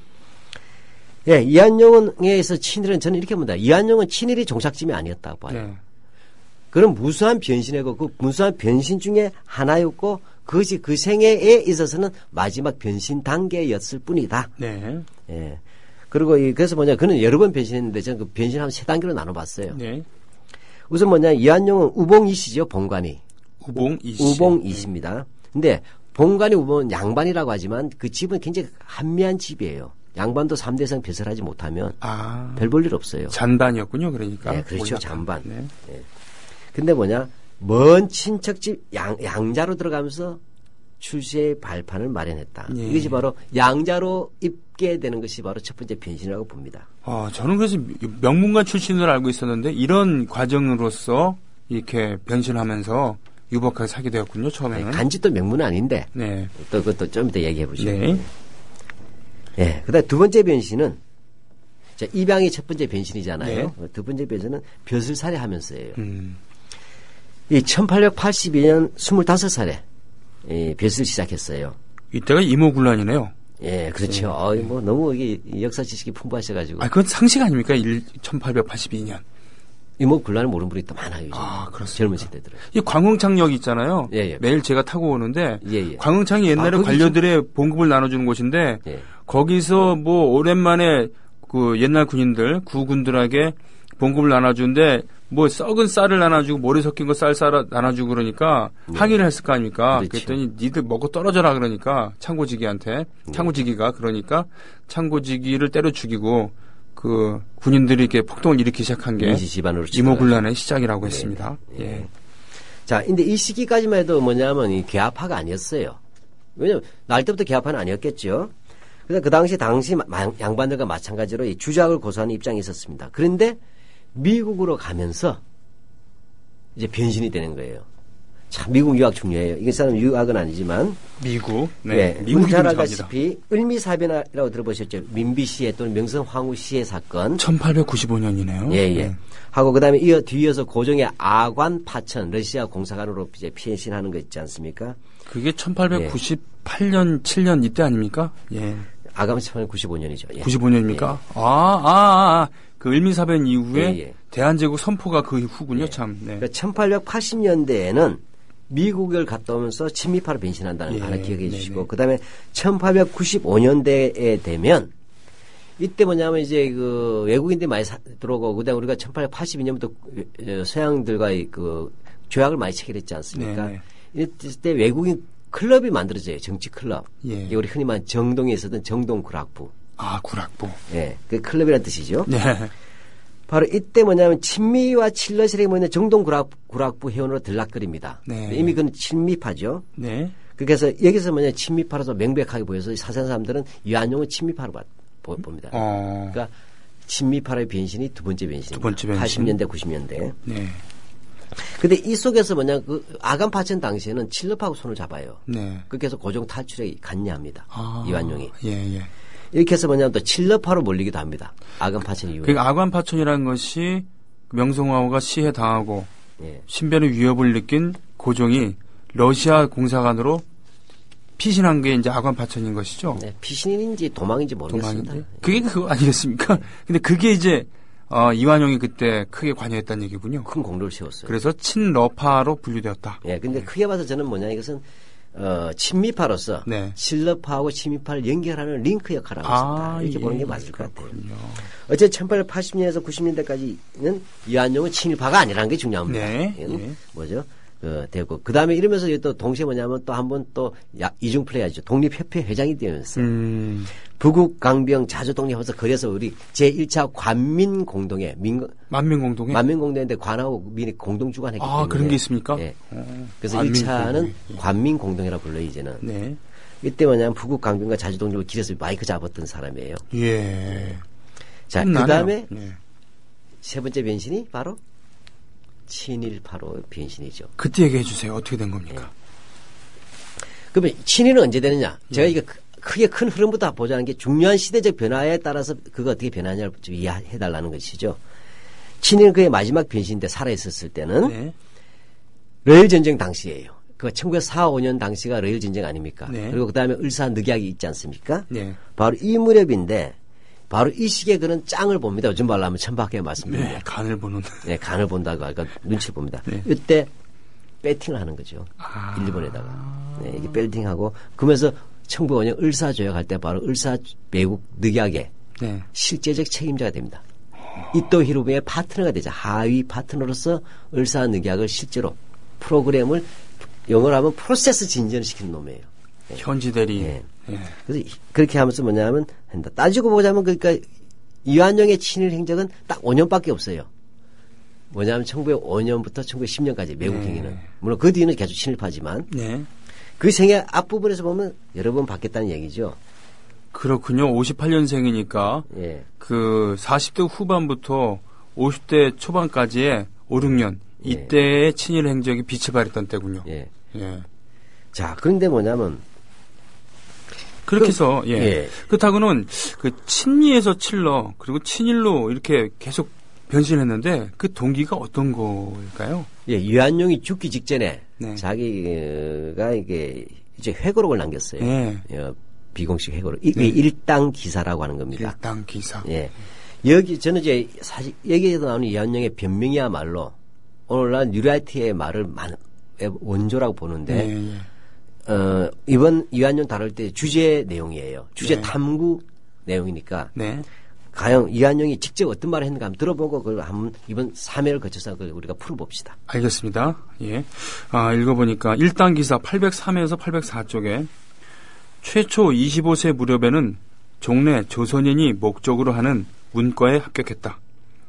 예, 이한용에서 친일은 저는 이렇게 봅니다. 이한용은 친일이 종착점이 아니었다고 봐요. 네. 그런 무수한 변신이고 그 무수한 변신 중에 하나였고 그것이 그 생애에 있어서는 마지막 변신 단계였을 뿐이다. 네. 예. 그리고 이, 그래서 뭐냐, 그는 여러 번 변신했는데 저는 그 변신 한 세 단계로 나눠봤어요. 네. 우선 뭐냐, 이한용은 우봉이시죠, 봉관이. 우봉이시. 우봉이시입니다. 근데 봉관이 우봉은 양반이라고 하지만 그 집은 굉장히 한미한 집이에요. 양반도 삼 대 이상 배설하지 못하면 아, 별 볼 일 없어요. 잔반이었군요, 그러니까. 네, 그렇죠, 올라가. 잔반. 네. 네. 근데 뭐냐, 먼 친척집 양, 양자로 들어가면서 출세의 발판을 마련했다. 예. 이것이 바로 양자로 입게 되는 것이 바로 첫 번째 변신이라고 봅니다. 아, 저는 그래서 명문관 출신으로 알고 있었는데 이런 과정으로서 이렇게 변신하면서 유복하게 살게 되었군요, 처음에는. 아니, 간짓도 명문은 아닌데. 네. 또 그것도 좀 이따 얘기해 보시죠. 네. 네. 그다음 두 번째 변신은 자, 입양이 첫 번째 변신이잖아요. 네. 두 번째 변신은 벼슬살이 하면서예요. 음. 이 천팔백팔십이 년 스물다섯 살에 예, 벼슬 시작했어요. 이때가 이모군란이네요. 예, 그렇죠. 네. 어, 뭐 너무 이게 역사 지식이 풍부하셔가지고. 아, 그건 상식 아닙니까? 천팔백팔십이 년. 이모군란을 모르는 분이 또 많아요. 요즘. 아, 그렇습니다. 젊은 세대들은. 이 광흥창역 있잖아요. 예, 예. 매일 제가 타고 오는데 예, 예. 광흥창이 옛날에 아, 관료들의 좀... 봉급을 나눠주는 곳인데 예. 거기서 뭐 오랜만에 그 옛날 군인들 구군들에게 봉급을 나눠주는데 뭐 썩은 쌀을 나눠주고 모래 섞인 거 쌀 쌀 나눠주고 그러니까 네. 항의를 했을 거 아닙니까? 그렇죠. 그랬더니 니들 먹고 떨어져라 그러니까 창고지기한테 네. 창고지기가 그러니까 창고지기를 때려 죽이고 그 군인들이 이렇게 폭동을 일으키기 시작한 게 이모군란의 시작이라고 네. 했습니다. 네. 예. 자, 근데 이 시기까지만 해도 뭐냐면 이 계합파가 아니었어요. 왜냐면 날 때부터 계합파는 아니었겠죠. 그래서 그 당시 당시 양반들과 마찬가지로 이 주작을 고수하는 입장이 있었습니다. 그런데 미국으로 가면서 이제 변신이 되는 거예요. 참 미국 유학 중요해요. 이게 사람 유학은 아니지만 미국, 네, 네 미국 잘 알다시피 을미사변이라고 들어보셨죠? 민비 시해 또는 명성 황후 시해 사건. 천팔백구십오 년이네요. 예, 예. 네. 하고 그다음에 이어 뒤이어서 고종의 아관 파천 러시아 공사관으로 이제 변신하는 거 있지 않습니까? 그게 천팔백구십팔 년, 예. 칠 년 이때 아닙니까? 예. 아관 천팔백구십오 년이죠. 예. 구십오 년입니까? 예. 아, 아, 아, 아. 그 을미사변 이후에 예, 예. 대한제국 선포가 그 후군요, 예. 참. 네. 그러니까 천팔백팔십 년대에는 미국을 갔다 오면서 친미파로 변신한다는 거 예. 하나 기억해 주시고, 그 다음에 천팔백구십오 년대에 되면 이때 뭐냐면 이제 그 외국인들이 많이 사, 들어오고, 그 다음에 우리가 천팔백팔십이 년부터 서양들과 그 조약을 많이 체결했지 않습니까? 네. 이때 외국인 클럽이 만들어져요, 정치 클럽. 예. 이게 우리 흔히 말하는 정동에 있었던 정동 구락부. 아, 구락부. 예. 그 클럽이라는 뜻이죠. 네. 바로 이때 뭐냐면 친미와 친러시력이 모이는 정동 구락, 구락부 회원으로 들락거립니다. 네. 이미 그건 친미파죠. 네. 그래서 여기서 뭐냐 친미파로서 명백하게 보여서 사sen 사람들은 이한용은 친미파로 봐, 봅니다. 어. 그러니까 친미파의 변신이 두 번째 변신. 두 번째 변신. 팔십 년대, 구십 년대. 네. 근데 이 속에서 뭐냐 그 아간 파천 당시에는 칠럽하고 손을 잡아요. 네. 그렇게 해서 고종 탈출에 갔냐합니다. 아. 이완용이. 예, 예. 이렇게 해서 뭐냐면 또 칠럽파로 몰리기도 합니다. 아간 파천 이후에. 그러니까 아간 파천이라는 것이 명성황후가 시해 당하고 예. 신변의 위협을 느낀 고종이 러시아 공사관으로 피신한 게 이제 아간 파천인 것이죠. 네, 피신인지 도망인지 모르겠습니다. 도망인지? 그게 그거 아니겠습니까? 근데 그게 이제 어, 이완용이 그때 크게 관여했다는 얘기군요. 큰 공로를 세웠어요. 그래서 친러파로 분류되었다. 예, 근데 네. 크게 봐서 저는 뭐냐 이것은 어, 친미파로서 네. 친러파하고 친미파를 연결하는 링크 역할을 하고 있습니다. 아, 이렇게 예, 보는 게 맞을 것 같아요. 어쨌든 천팔백팔십 년에서 구십 년대까지는 이완용은 친일파가 아니라는 게 중요합니다. 네. 네. 뭐죠? 어, 되고 그 다음에 이러면서 또 동시에 뭐냐면 또 한 번 또 이중 플레이하죠. 독립협회 회장이 되면서 음. 부국 강병 자주 독립하면서 그래서 우리 제일 차 관민공동회 민 만민공동회 만민공동회인데 관하고 민이 공동 주관했기 때문에 아 그런 게 있습니까? 네. 어. 그래서 일 차는 예. 관민공동회라고 불러요 이제는. 네. 이때 뭐냐면 부국 강병과 자주 독립을 길에서 마이크 잡았던 사람이에요. 예. 자 그 다음에 예. 세 번째 변신이 바로 친일파로 변신이죠. 그때 얘기해 주세요. 어떻게 된 겁니까? 예. 그러면 친일은 언제 되느냐? 예. 제가 이거 크게 큰 흐름부터 보자는 게 중요한 시대적 변화에 따라서 그거 어떻게 변하냐를 좀 이해해 달라는 것이죠. 친일은 그의 마지막 변신인데 살아있었을 때는 네. 러일 전쟁 당시예요. 그 천구백사십오 년 당시가 러일 전쟁 아닙니까? 네. 그리고 그다음에 을사늑약이 있지 않습니까? 네. 바로 이 무렵인데 바로 이 시기에 그런 짱을 봅니다. 요즘 말로 하면 천박하게 말씀드립니다. 네, 간을 보는. 네, 간을 본다고 할까 눈치를 봅니다. 네. 이때 배팅을 하는 거죠. 아. 일본에다가. 네, 이게 배팅하고 그러면서 천구백오 년 을사 조약할 때 바로 을사 매국 늑약의 네. 실제적 책임자가 됩니다. 이토 히로부미의 파트너가 되죠. 하위 파트너로서 을사 늑약을 실제로 프로그램을 영어로 하면 프로세스 진전을 시키는 놈이에요. 네. 현지 대리. 네. 네. 그래서 그렇게 하면서 뭐냐면 한다. 따지고 보자면 그러니까 이완용의 친일 행적은 딱 오 년밖에 없어요. 뭐냐면 천구백오 년부터 천구백십 년까지 매국 행위는. 네. 물론 그 뒤는 계속 친일파지만 네. 그 생애 앞부분에서 보면 여러 번 바뀌었다는 얘기죠. 그렇군요. 오십팔 년생이니까 예. 그 사십 대 후반부터 오십 대 초반까지의 오, 육 년 이때의 예. 친일 행적이 빛을 발했던 때군요. 예. 예. 자, 그런데 뭐냐면 그렇게 그, 해서 예. 예. 그렇다고는 그 친미에서 칠러 그리고 친일로 이렇게 계속 변신했는데 그 동기가 어떤 거일까요? 예, 이완용이 죽기 직전에 네. 자기가 이게 이제 회고록을 남겼어요. 네. 예, 비공식 회고록. 이게 네. 일당 기사라고 하는 겁니다. 일당 기사. 예. 여기 저는 이제 사실 여기에서 나오는 이완용의 변명이야말로 오늘날 뉴라이트의 말을 만, 원조라고 보는데 네. 어, 이번 이완용 다룰 때 주제 내용이에요. 주제 네. 탐구 내용이니까. 네. 과연 이완용이 직접 어떤 말을 했는가 한번 들어보고 그걸 한번 이번 삼 회를 거쳐서 그걸 우리가 풀어봅시다. 알겠습니다. 예. 아, 읽어보니까 일당 기사 팔백삼 회에서 팔백사 쪽에 최초 이십오 세 무렵에는 종래 조선인이 목적으로 하는 문과에 합격했다.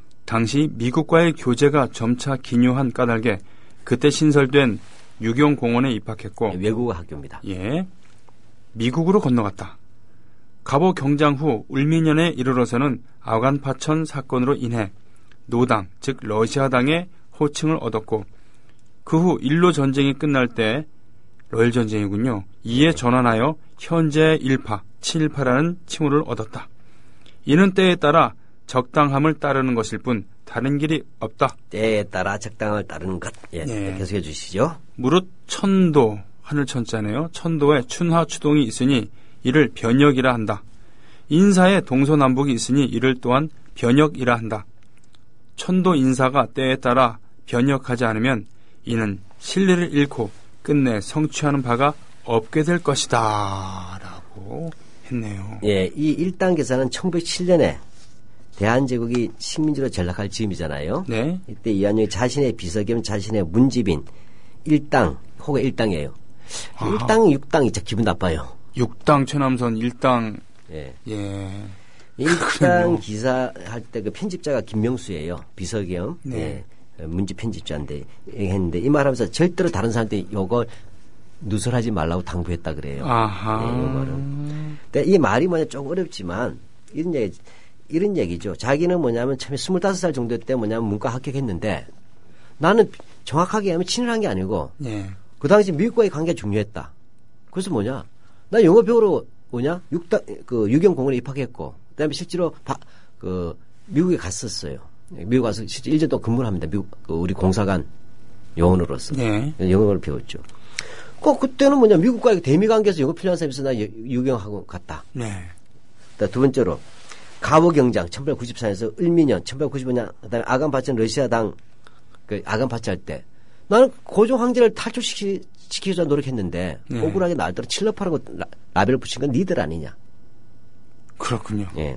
당시 미국과의 교제가 점차 기묘한 까닭에 그때 신설된 유경공원에 입학했고 외국어 학교입니다. 예. 미국으로 건너갔다. 갑오 경장 후 을미년에 이르러서는 아간파천 사건으로 인해 노당, 즉 러시아당의 호칭을 얻었고 그 후 일로 전쟁이 끝날 때 러일 전쟁이군요. 이에 전환하여 현재 일파, 친일파라는 칭호를 얻었다. 이는 때에 따라 적당함을 따르는 것일 뿐 다른 길이 없다. 때에 따라 적당함을 따르는 것. 예, 네. 계속해 주시죠. 무릇 천도, 하늘 천자네요. 천도에 춘하 추동이 있으니 이를 변역이라 한다. 인사에 동서남북이 있으니 이를 또한 변역이라 한다. 천도 인사가 때에 따라 변역하지 않으면 이는 신뢰를 잃고 끝내 성취하는 바가 없게 될 것이다. 라고 했네요. 예, 이 일당 기사는 천구백칠 년에 대한제국이 식민지로 전락할 즈음이잖아요. 네. 이때 이완용이 자신의 비서 겸 자신의 문집인 일당 혹은 일당이에요. 아하. 일당, 육당 진짜 기분 나빠요. 육당 최남선, 일당. 예. 예. 일당 기사 할 때 그 편집자가 김명수예요. 비서 겸. 네. 예. 문집 편집자인데 했는데 이 말하면서 절대로 다른 사람한테 요거 누설하지 말라고 당부했다 그래요. 아하. 예, 요거는. 근데 이 말이 뭐냐 좀 어렵지만 이런 얘기 이런 얘기죠. 자기는 뭐냐면 처음에 스물다섯 살 정도 때 뭐냐면 문과 합격했는데 나는 정확하게 하면 친일한 게 아니고 예. 그 당시 미국과의 관계가 중요했다. 그래서 뭐냐? 나 영어 배우러 뭐냐? 육당 그 유경공원에 입학했고 그다음에 실제로 바, 그 미국에 갔었어요. 미국 가서 실제 일 년 동안 근무를 합니다. 미국 그 우리 공사관 요원으로서 예. 영어를 배웠죠. 그 그때는 뭐냐? 미국과의 대미 관계에서 영어 필요한 사람이 있어 나 유경하고 갔다. 네. 두 번째로 갑오경장 천팔백구십사 년에서 을미년 천팔백구십오 년 그다음에 아간파천 러시아당 그 아간파천 할 때 나는 고종 황제를 탈출시키 시키자 노력했는데 네. 억울하게 날더러 칠러파라고 라, 라벨을 붙인 건 니들 아니냐. 그렇군요. 예.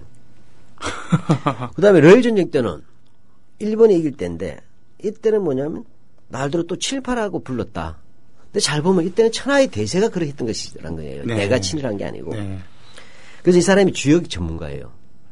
그다음에 러일 전쟁 때는 일본이 이길 때인데 이때는 뭐냐면 날더러 또 칠파라고 불렀다. 근데 잘 보면 이때는 천하의 대세가 그렇게 했던 것이란 거예요. 네. 내가 친일한 게 아니고. 네. 그래서 이 사람이 주역 전문가예요.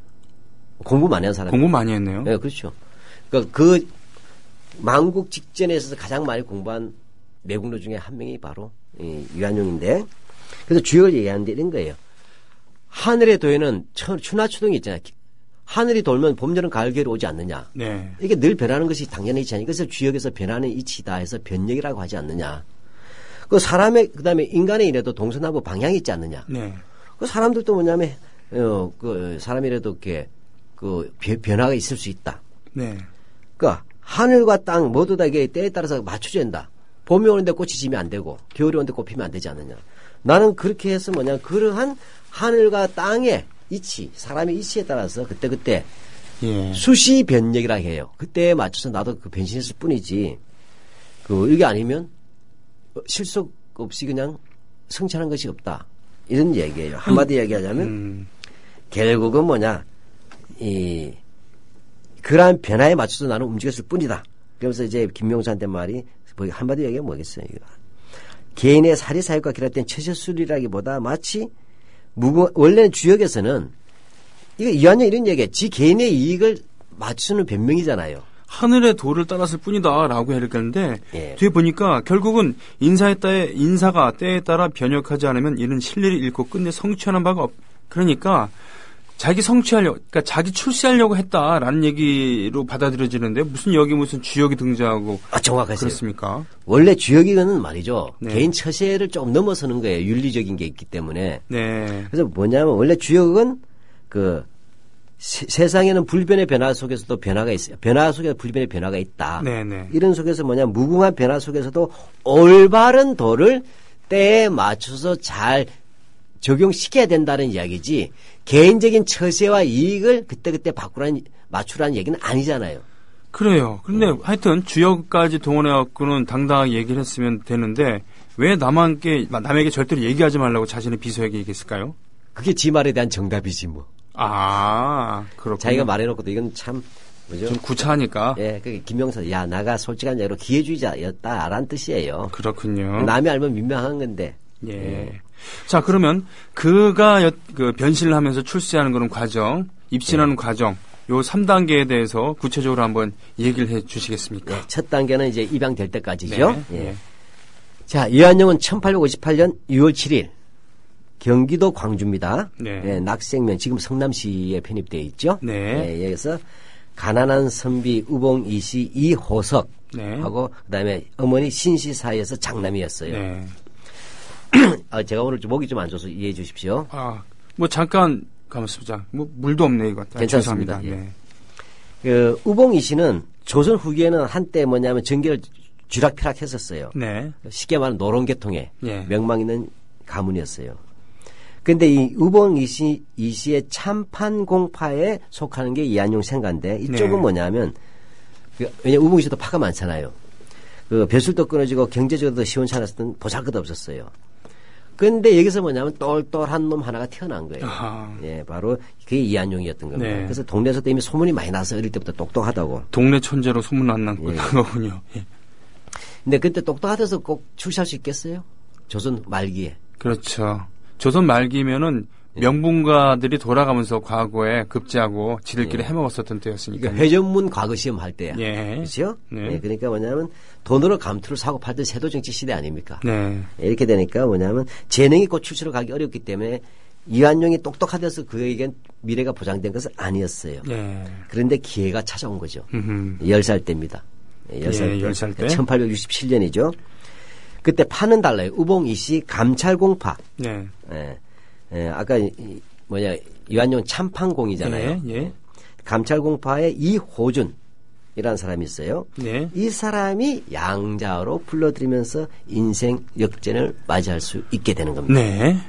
공부 많이 한 사람. 공부 많이 했네요. 네, 그렇죠. 그러니까 그 망국 직전에 있어서 가장 많이 공부한 내국노 중에 한 명이 바로 이 이완용인데 그래서 주역을 얘기하는데 이런 거예요. 하늘의 도에는 춘하추동이 있잖아요. 하늘이 돌면 봄, 여름, 가을, 겨울이 오지 않느냐. 네. 이게 늘 변하는 것이 당연히 있지 않냐. 그래서 주역에서 변하는 이치다 해서 변역이라고 하지 않느냐. 그 사람의 그다음에 인간의 일에도 동서남북 방향이 있지 않느냐. 네. 그 사람들도 뭐냐면 어, 그 사람이라도 이렇게 그 변화가 있을 수 있다. 네. 그러니까 하늘과 땅 모두 다 이게 때에 따라서 맞춰진다. 봄이 오는데 꽃이 지면 안 되고 겨울이 오는데 꽃 피면 안 되지 않느냐. 나는 그렇게 해서 뭐냐 그러한 하늘과 땅의 이치, 사람의 이치에 따라서 그때그때 예. 수시 변력이라 해요. 그때에 맞춰서 나도 그 변신했을 뿐이지. 그 이게 아니면 실속 없이 그냥 성찰한 것이 없다. 이런 얘기예요. 한마디 음. 얘기하자면 음. 결국은 뭐냐 이 그러한 변화에 맞춰서 나는 움직였을 뿐이다. 그러면서 이제 김명수한테 말이 한마디 얘기가 뭐겠어요. 이거. 개인의 사리사욕과 결합된 처세술이라기보다 마치 무궁 원래는 주역에서는 이거 이완용 이런 얘기해. 지 개인의 이익을 맞추는 변명이잖아요. 하늘의 도를 따랐을 뿐이다라고 했는데 예. 뒤에 보니까 결국은 인사에 따에 인사가 때에 따라 변혁하지 않으면 이는 실리를 잃고 끝내 성취하는 바가 없. 그러니까 자기 성취하려고, 그러니까 자기 출세하려고 했다라는 얘기로 받아들여지는데 무슨 여기 무슨 주역이 등장하고 아 정확하세요. 그렇습니까? 원래 주역이는 말이죠. 네. 개인 처세를 조금 넘어서는 거예요. 윤리적인 게 있기 때문에. 네. 그래서 뭐냐면 원래 주역은 그 세, 세상에는 불변의 변화 속에서도 변화가 있어요. 변화 속에 불변의 변화가 있다. 네네. 이런 속에서 뭐냐 무궁한 변화 속에서도 올바른 도를 때에 맞춰서 잘 적용시켜야 된다는 이야기지 개인적인 처세와 이익을 그때그때 바꾸라는 맞추라는 얘기는 아니잖아요. 그래요. 근데 음. 하여튼 주역까지 동원해갖고는 당당하게 얘기를 했으면 되는데 왜 남한테, 남에게 절대로 얘기하지 말라고 자신의 비서에게 얘기했을까요? 그게 지 말에 대한 정답이지 뭐. 아, 그렇군요. 자기가 말해놓고도 이건 참 뭐죠? 좀 구차하니까. 예, 그게 김명수, 야, 나가 솔직한 얘기로 기회주의자였다라는 뜻이에요. 그렇군요. 남이 알면 민망한 건데. 예. 예. 자, 그러면 그가 여, 그 변신을 하면서 출세하는 그런 과정, 입신하는 예. 과정, 요 삼 단계에 대해서 구체적으로 한번 얘기를 해 주시겠습니까? 네, 첫 단계는 이제 입양될 때까지죠. 네. 예. 자, 이완용은 천팔백오십팔 년 유월 칠일 경기도 광주입니다. 네. 예, 낙생면 지금 성남시에 편입되어 있죠. 네. 예, 여기서 가난한 선비 우봉 이씨 이호석 네. 하고 그다음에 어머니 신씨 사이에서 장남이었어요. 네. 아, 제가 오늘 목이 좀 안 좋아서 이해해 주십시오. 아, 뭐 잠깐 가만있습니다. 뭐 물도 없네 이거. 아, 괜찮습니다. 예. 네. 그 우봉 이씨는 조선 후기에는 한때 뭐냐면 전기를 쥐락펴락했었어요. 네. 쉽게 말하면 노론계통에 네. 명망 있는 가문이었어요. 근데 이 우봉 이씨, 이씨의 참판공파에 속하는 게 이완용 생가인데 이쪽은 네. 뭐냐면 그, 왜냐면 우봉 이씨도 파가 많잖아요. 그 벼슬도 끊어지고 경제적으로도 시원찮았던 보잘것 없었어요. 근데 여기서 뭐냐면 똘똘한 놈 하나가 태어난 거예요. 아하. 예, 바로 그게 이완용이었던 겁니다. 네. 그래서 동네에서도 이미 소문이 많이 나서 어릴 때부터 똑똑하다고. 동네 천재로 소문 안 난 예. 거군요. 예. 근데 그때 똑똑하다서 꼭 출세할 수 있겠어요? 조선 말기에. 그렇죠. 조선 말기면은 명분가들이 돌아가면서 과거에 급제하고 지들끼리 예. 해먹었었던 때였으니까. 그러니까 회전문 과거 시험 할 때야. 예. 그렇죠? 네. 예. 그러니까 뭐냐면 돈으로 감투를 사고 팔던 세도정치 시대 아닙니까? 네. 이렇게 되니까 뭐냐면 재능이 곧 출세로 가기 어렵기 때문에 이완용이 똑똑하다서 그에겐 미래가 보장된 것은 아니었어요. 네. 그런데 기회가 찾아온 거죠. 열 살 때입니다. 열 살 예, 때. 열 살 때. 천팔백육십칠 년이죠. 그때 파는 달라요. 우봉 이씨 감찰공파. 네. 예. 예, 아까 이, 뭐냐 이완용 참판공이잖아요. 예, 예. 감찰공파의 이호준이라는 사람이 있어요. 네. 이 사람이 양자로 불러들이면서 인생 역전을 맞이할 수 있게 되는 겁니다. 네.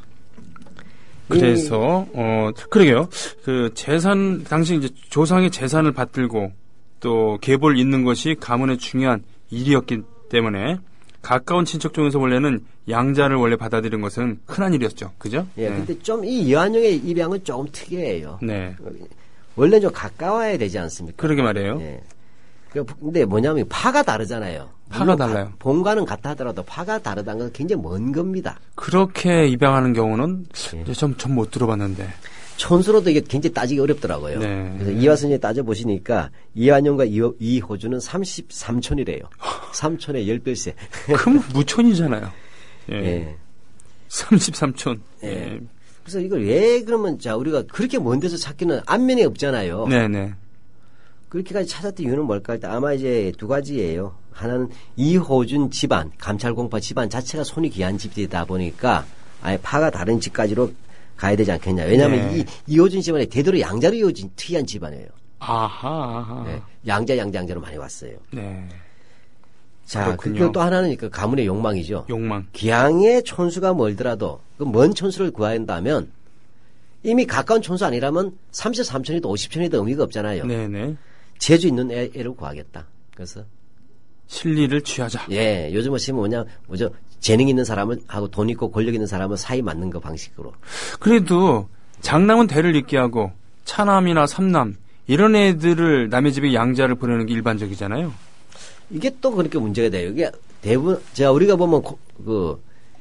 그래서 어 그러게요. 그 재산 당시 이제 조상의 재산을 받들고 또 계보를 잇는 것이 가문의 중요한 일이었기 때문에. 가까운 친척 중에서 원래는 양자를 원래 받아들인 것은 흔한 일이었죠. 그죠? 예. 네. 근데 좀 이 이완용의 입양은 조금 특이해요. 네. 원래 좀 가까워야 되지 않습니까? 그러게 말이에요. 예. 근데 뭐냐면 파가 다르잖아요. 파가 달라요. 본가는 같다 하더라도 파가 다르다는 건 굉장히 먼 겁니다. 그렇게 입양하는 경우는 예. 좀, 좀 못 들어봤는데. 촌수로도 이게 굉장히 따지기 어렵더라고요. 네. 그래서 이화선이 따져보시니까 이완용과 이호준은 삼십삼 촌이래요. 삼촌의 열 배세. 그럼 무촌이잖아요. 예. 예. 삼십삼 촌. 예. 예. 그래서 이걸 왜 그러면 자 우리가 그렇게 먼 데서 찾기는 안면이 없잖아요. 네네. 그렇게까지 찾았던 이유는 뭘까 할 때 아마 이제 두 가지예요. 하나는 이호준 집안, 감찰공파 집안 자체가 손이 귀한 집이다 보니까 아예 파가 다른 집까지로 가야 되지 않겠냐. 왜냐하면 네. 이 이호준 집안이 대대로 양자로 이어진 특이한 집안이에요. 아하. 아하. 네. 양자 양자 양자로 많이 왔어요. 네. 자, 그리고 또 하나는 그 가문의 욕망이죠. 욕망. 기왕에 촌수가 멀더라도 그 먼 촌수를 구해야 한다면 이미 가까운 촌수 아니라면 삼십삼 촌이든 오십 촌이든 의미가 없잖아요. 네네. 재주 있는 애, 애를 구하겠다. 그래서 실리를 취하자. 예, 요즘 뭐 지금 뭐냐, 뭐죠, 재능 있는 사람을 하고 돈 있고 권력 있는 사람을 사이 맞는 거 방식으로. 그래도 장남은 대를 잇게 하고 차남이나 삼남 이런 애들을 남의 집에 양자를 보내는 게 일반적이잖아요. 이게 또 그렇게 문제가 돼요. 이게 대부분 제가 우리가 보면 그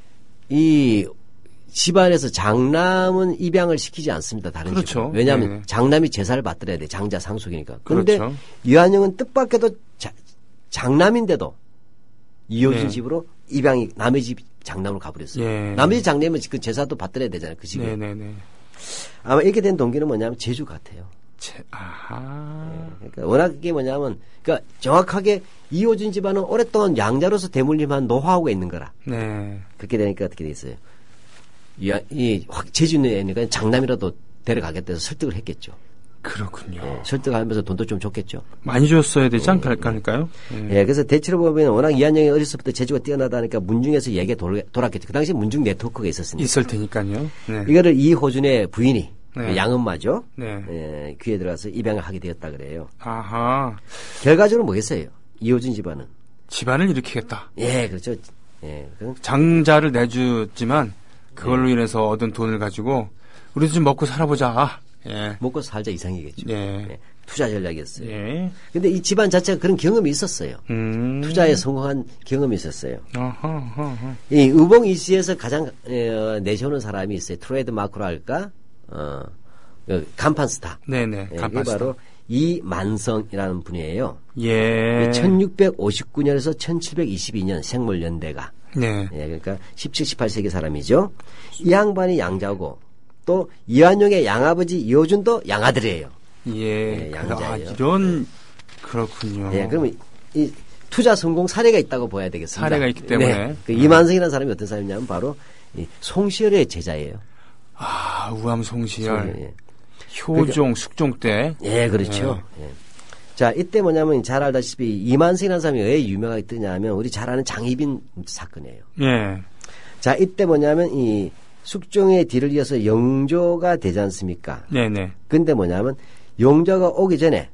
이 집안에서 장남은 입양을 시키지 않습니다. 다른 그렇죠. 집은. 왜냐하면 네. 장남이 제사를 받들어야 돼. 장자 상속이니까. 그런데 그렇죠. 이한영은 뜻밖에도 자, 장남인데도 이어진 네. 집으로 입양이 남의 집 장남으로 가버렸어요. 예. 남의 집 장남은 그 제사도 받들어야 되잖아요. 그 집에. 네네네. 아마 이렇게 된 동기는 뭐냐면 재주 같아요. 제, 아하. 네. 그러니까 워낙 그게 뭐냐면 그러니까 정확하게 이호준 집안은 오랫동안 양자로서 대물림한 노하우가 있는 거라. 네. 그렇게 되니까 어떻게 돼 있어요? 이, 이 확 재주 있는 애니까 장남이라도 데려가겠다 해서 설득을 했겠죠. 그렇군요. 네, 설득하면서 돈도 좀 줬겠죠. 많이 줬어야 되지 않을까요? 예, 네. 네, 그래서 대체로 보면 워낙 이한영이 어렸을 때부터 재주가 뛰어나다니까 문중에서 얘기가 돌, 돌았겠죠. 그 당시 문중 네트워크가 있었으니까. 있을 테니까요. 네. 이거를 이호준의 부인이 네. 양엄마죠. 네. 예, 귀에 들어가서 입양을 하게 되었다 그래요. 아하. 결과적으로 뭐겠어요? 이호준 집안은. 집안을 일으키겠다. 예, 그렇죠. 예, 장자를 내주지만 그걸로 네. 인해서 얻은 돈을 가지고 우리도 좀 먹고 살아보자. 예. 먹고 살자 이상이겠죠. 예. 예. 투자 전략이었어요. 예. 근데 이 집안 자체가 그런 경험이 있었어요. 음. 투자에 성공한 경험이 있었어요. 어허, 어허. 이 의봉 이씨에서 가장 어, 내세우는 사람이 있어요. 트레이드 마크로 할까? 어, 그 간판 스타. 네네. 예, 간판 스타. 바로 이만성이라는 분이에요. 예. 천육백오십구 년에서 천칠백이십이 년 생물연대가. 네. 예, 그러니까 십칠, 십팔 세기 사람이죠. 이 양반이 양자고 또 이완용의 양아버지 이호준도 양아들이에요. 예. 예, 양자예요. 아, 이런 그렇군요. 예, 그러면 이 투자 성공 사례가 있다고 봐야 되겠습니다. 사례가 있기 때문에. 네. 그 이만성이라는 사람이 어떤 사람이냐면 바로 이 송시열의 제자예요. 아, 우암 송시열. 예. 효종, 그러니까, 숙종 때. 예, 그렇죠. 예. 예. 자, 이때 뭐냐면 잘 알다시피 이만성이라는 사람이 왜 유명하게 뜨냐면 우리 잘 아는 장희빈 사건이에요. 예. 자, 이때 뭐냐면 이 숙종의 뒤를 이어서 영조가 되지 않습니까? 네네. 근데 뭐냐면 영조가 오기 전에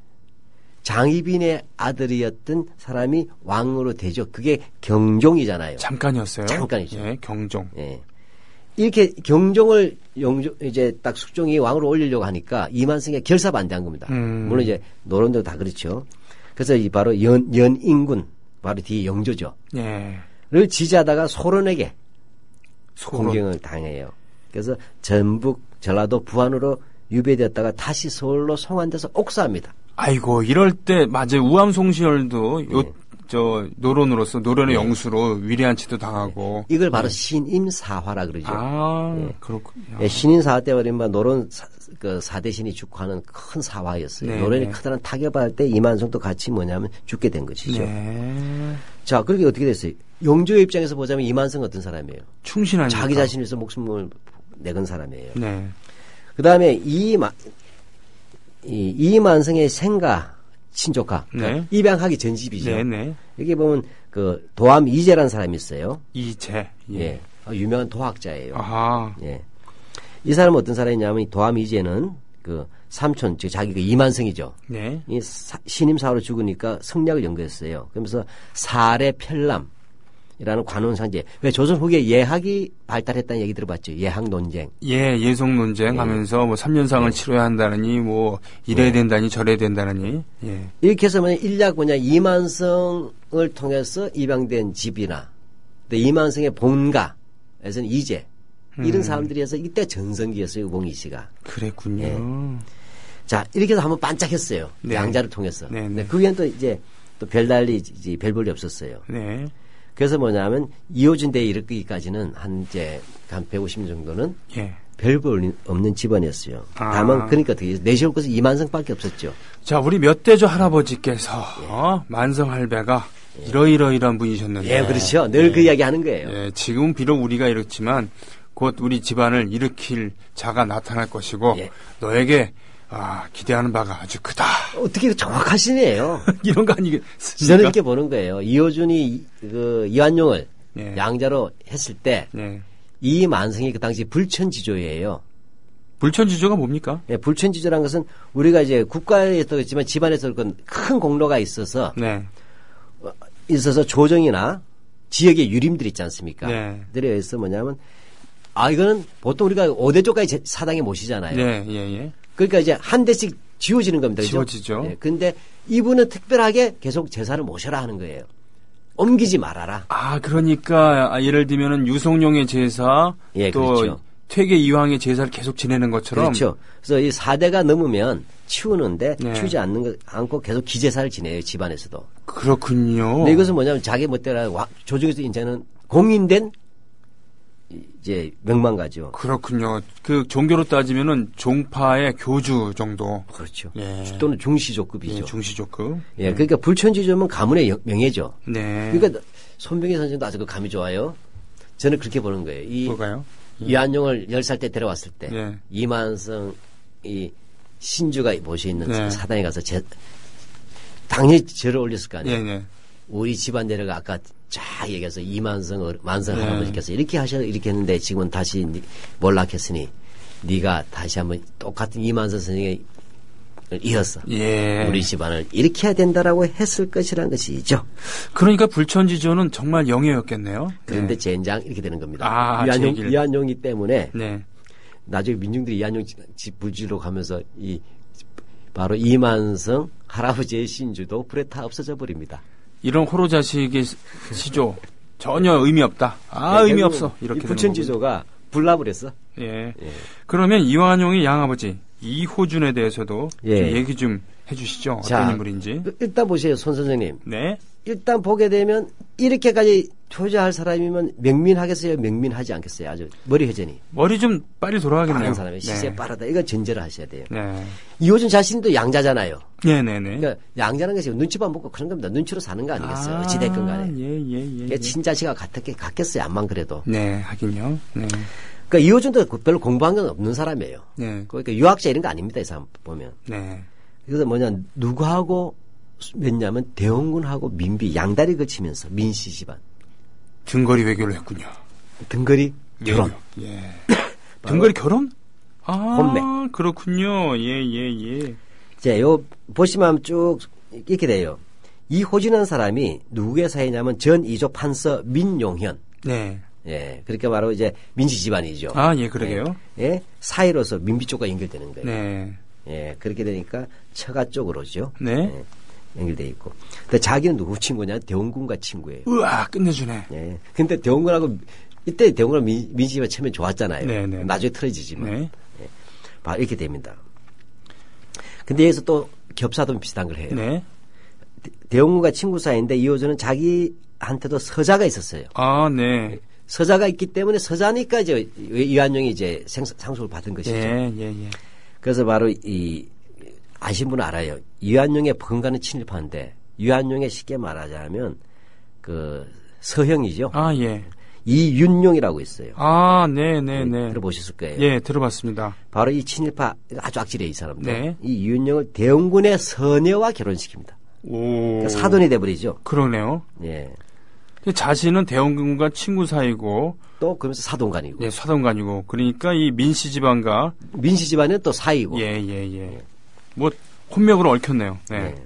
장희빈의 아들이었던 사람이 왕으로 되죠. 그게 경종이잖아요. 잠깐이었어요. 잠깐이죠. 예, 경종. 예. 이렇게 경종을 영조 이제 딱 숙종이 왕으로 올리려고 하니까 이만성이 결사반대한 겁니다. 음. 물론 이제 노론도 다 그렇죠. 그래서 이 바로 연 연인군 바로 뒤에 영조죠. 예. 를 지지하다가 소론에게 소론. 공경을 당해요. 그래서 전북 전라도 부안으로 유배되었다가 다시 서울로 송환돼서 옥사합니다. 아이고 이럴 때 맞아요. 우암 송시열도 요 네. 저 노론으로서 노론의 네. 영수로 위례한치도 당하고 이걸 바로 네. 신임사화라 그러죠. 아 네. 그렇군요. 예, 신임사화 때 말이면 노론 사, 그 사대신이 죽고하는 큰 사화였어요. 네. 노론이 크다는 타격받을 때 이만성도 같이 뭐냐면 죽게 된 것이죠. 네. 자, 그렇게 어떻게 됐어요? 영조의 입장에서 보자면 이만성 어떤 사람이에요? 충신하니까. 자기 자신을 위해서 목숨을 내건 사람이에요. 네. 그 다음에 이마, 이, 이만성의 생가 친조카 그러니까 네. 입양하기 전 집이죠. 네네. 여기 보면 그 도암 이재라는 사람이 있어요. 이재. 예. 예. 유명한 도학자예요. 아하. 예. 이 사람은 어떤 사람이냐면 이 도암 이재는 그 삼촌, 즉 자기가 이만성이죠. 네. 이 사, 신임사화로 죽으니까 성략을 연구했어요. 그러면서 사례 편람이라는 관원상제. 왜 조선 후기에 예학이 발달했다는 얘기 들어봤죠? 예학 논쟁. 예, 예속 논쟁 예. 하면서 뭐 삼 년상을 예. 치러야 한다느니 뭐 이래야 예. 된다니 저래야 된다느니. 예. 이렇게 해서 뭐냐 일약 뭐냐 이만성을 통해서 입양된 집이나 또 이만성의 본가에서는 이제 이런 음. 사람들이 해서 이때 전성기였어요. 우봉이 씨가. 그랬군요. 예. 자, 이렇게 해서 한번 반짝했어요. 네. 양자를 통해서. 네, 네. 그 위엔 또 이제 또 별달리 이제 별볼이 없었어요. 네. 그래서 뭐냐면 이호준 대에 이르기까지는 한 이제 한 백오십 년 정도는 예. 별볼 없는 집안이었어요. 아. 다만 그러니까 어떻게 내세울 것은 이만성밖에 없었죠. 자, 우리 몇 대조 할아버지께서 예. 어? 만성할배가 예. 이러이러이러한 분이셨는데. 예, 그렇죠. 늘 그 예. 이야기 하는 거예요. 예, 지금 비록 우리가 이렇지만 곧 우리 집안을 일으킬 자가 나타날 것이고 예. 너에게 아, 기대하는 바가 아주 크다. 어떻게 정확하시네요. 이런 거 아니겠습니까? 저는 이렇게 보는 거예요. 이호준이 그 이완용을 네. 양자로 했을 때 네. 이만성이 그 당시 불천지조예요. 불천지조가 뭡니까? 네, 불천지조라는 것은 우리가 이제 국가에서도 있지만 집안에서 큰 공로가 있어서 네. 있어서 조정이나 지역의 유림들 있지 않습니까? 네. 들에 의해서 뭐냐면 아 이거는 보통 우리가 오 대 조까지 사당에 모시잖아요. 네, 예, 예. 그러니까 이제 한 대씩 지워지는 겁니다. 지워지죠. 네, 근데 이분은 특별하게 계속 제사를 모셔라 하는 거예요. 옮기지 말아라. 아, 그러니까 예를 들면은 유성룡의 제사, 예, 또 그렇죠. 퇴계 이황의 제사를 계속 지내는 것처럼. 그렇죠. 그래서 이 사 대가 넘으면 치우는데 네. 치우지 않는 거, 않고 계속 기제사를 지내요. 집안에서도. 그렇군요. 근데 이것은 뭐냐면 자기 멋대로 조정에서 이제는 공인된 이제 명망가죠. 그렇군요. 그 종교로 따지면은 종파의 교주 정도. 그렇죠. 예. 또는 중시조급이죠. 예, 중시조급. 예, 네. 그러니까 불천지조면 가문의 명예죠. 네. 그러니까 손병희 선생도 아주 그 감이 좋아요. 저는 그렇게 보는 거예요. 이 뭐가요? 이완용을 열 살 때 데려왔을 때 네. 이만성 이 신주가 모셔 있는 네. 사당에 가서 제, 당연히 절을 올렸을 거 아니에요. 네, 네. 우리 집안 내려가 아까 쫙 얘기해서 이만성 만성 네. 할아버지께서 이렇게 하셔 이렇게 했는데 지금은 다시 몰락했으니 네가 다시 한번 똑같은 이만성 선생의 이었어. 예. 우리 집안을 이렇게 해야 된다라고 했을 것이라는 것이죠. 그러니까 불천지조는 정말 영예였겠네요. 그런데 네. 젠장 이렇게 되는 겁니다. 아, 이완용, 이완용이 때문에 네. 나중에 민중들이 이완용 집 불지로 가면서 이 바로 이만성 할아버지의 신주도 불에 타 없어져 버립니다. 이런 호로자식의 시조 전혀 의미 없다. 아, 네, 의미 없어. 이렇게 불천지조가 불나버렸어. 예. 예. 그러면 이완용의 양아버지 이호준에 대해서도 예. 좀 얘기 좀 해주시죠. 어떤 자, 인물인지. 일단 보세요, 손 선생님. 네. 일단 보게 되면 이렇게까지 투자할 사람이면 명민하겠어요, 명민하지 않겠어요? 아주 머리 회전이. 머리 좀 빨리 돌아가겠네요. 빠른 사람이 시세 네. 빠르다. 이건 전제를 하셔야 돼요. 네. 이호준 자신도 양자잖아요. 네네네. 그러니까 양자는 것이 눈치만 보고 그런 겁니다. 눈치로 사는 거 아니겠어요? 아, 어찌됐건 간에. 예, 예, 예. 친자식과 같았게 같겠어요, 암만 그래도. 네, 하긴요. 네. 그러니까 이호준도 별로 공부한 건 없는 사람이에요. 네. 그러니까 유학자 이런 거 아닙니다, 이 사람 보면. 네. 그래서 뭐냐, 누구하고 맺냐면 대원군하고 민비 양다리 거치면서 민씨 집안. 등거리 외교를 했군요. 등거리 결혼. 예. 예. 등거리 결혼? 아, 혼매. 그렇군요. 예, 예, 예. 자, 요 보시면 쭉 이렇게 돼요. 이호준이라는 사람이 누구의 사이냐면 전 이조 판서 민용현. 네. 예, 그러니까 바로 이제 민씨 집안이죠. 아, 예, 그러게요. 예, 예, 사이로서 민비 쪽과 연결되는 거예요. 네. 예, 그렇게 되니까 처가 쪽으로죠. 네. 예, 연결돼 있고. 근데 자기는 누구 친구냐? 대원군과 친구예요. 우와, 끝내주네. 예. 근데 대원군하고 이때 대원군하고 민, 민씨 집안 처음에 좋았잖아요. 네, 네. 나중에 틀어지지만. 네. 예. 바 이렇게 됩니다. 근데 여기서 또 겹사도 비슷한 걸 해요. 네. 대원군과 친구 사이인데 이호준은 자기한테도 서자가 있었어요. 아, 네. 서자가 있기 때문에 서자니까 이제 이완용이 이제 상속을 받은 것이죠. 예, 예, 예. 그래서 바로 이 아신 분은 알아요. 이완용의 번가는 친일파인데 이완용의 쉽게 말하자면 그 서형이죠. 아, 예. 이윤용이라고 있어요. 아, 네, 네, 네. 들어보셨을 거예요. 예, 들어봤습니다. 바로 이 친일파 아주 악질이에요, 이 사람도. 네. 이 이윤용을 대원군의 서녀와 결혼시킵니다. 오. 그러니까 사돈이 돼버리죠. 그러네요. 예. 자신은 대원군과 친구 사이고 또 그러면서 사돈간이고. 예, 사돈간이고. 그러니까 이 민씨 집안과 민씨 집안은 또 사이고. 예, 예, 예. 뭐 혼맥으로 얽혔네요. 네. 네.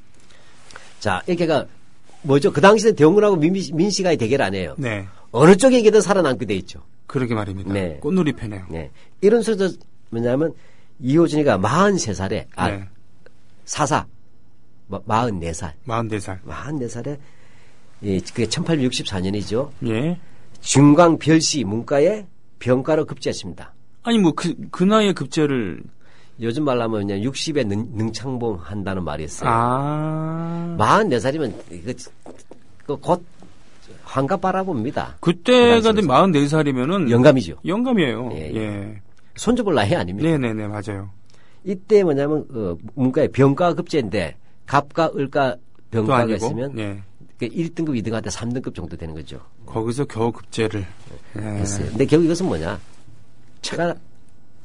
자, 이렇게가 뭐죠? 그 당시에 대원군하고 민씨, 민씨가 대결 안 해요. 네. 어느 쪽에 이기든 살아남게 돼 있죠. 그러게 말입니다. 네. 꽃놀이 패네요. 네. 이런 소리도 뭐냐면 이호준이가 마흔세 살에 아 네. 사사 마흔네 살. 마흔네 살. 마흔네 살에 예, 그게 천팔백육십사 년이죠. 예. 중광 별시 문과에 병과로 급제했습니다. 아니 뭐 그 그 나이에 급제를 요즘 말로 하면 그냥 육십에 능, 능창봉 한다는 말이 있어요. 아. 마흔네 살이면 이거 곧 환갑 바라봅니다. 그때가 된 마흔네 살이면은 영감이죠. 영감이에요. 예. 예. 예. 손주볼 나이 아닙니까? 네네네 맞아요. 이때 뭐냐면 어, 문과에 병과 급제인데 갑과 을과 병과가 있으면 예. 일 등급, 이 등급한테 삼 등급 정도 되는 거죠. 거기서 겨우 급제를 했어요. 근데 결국 이것은 뭐냐? 차가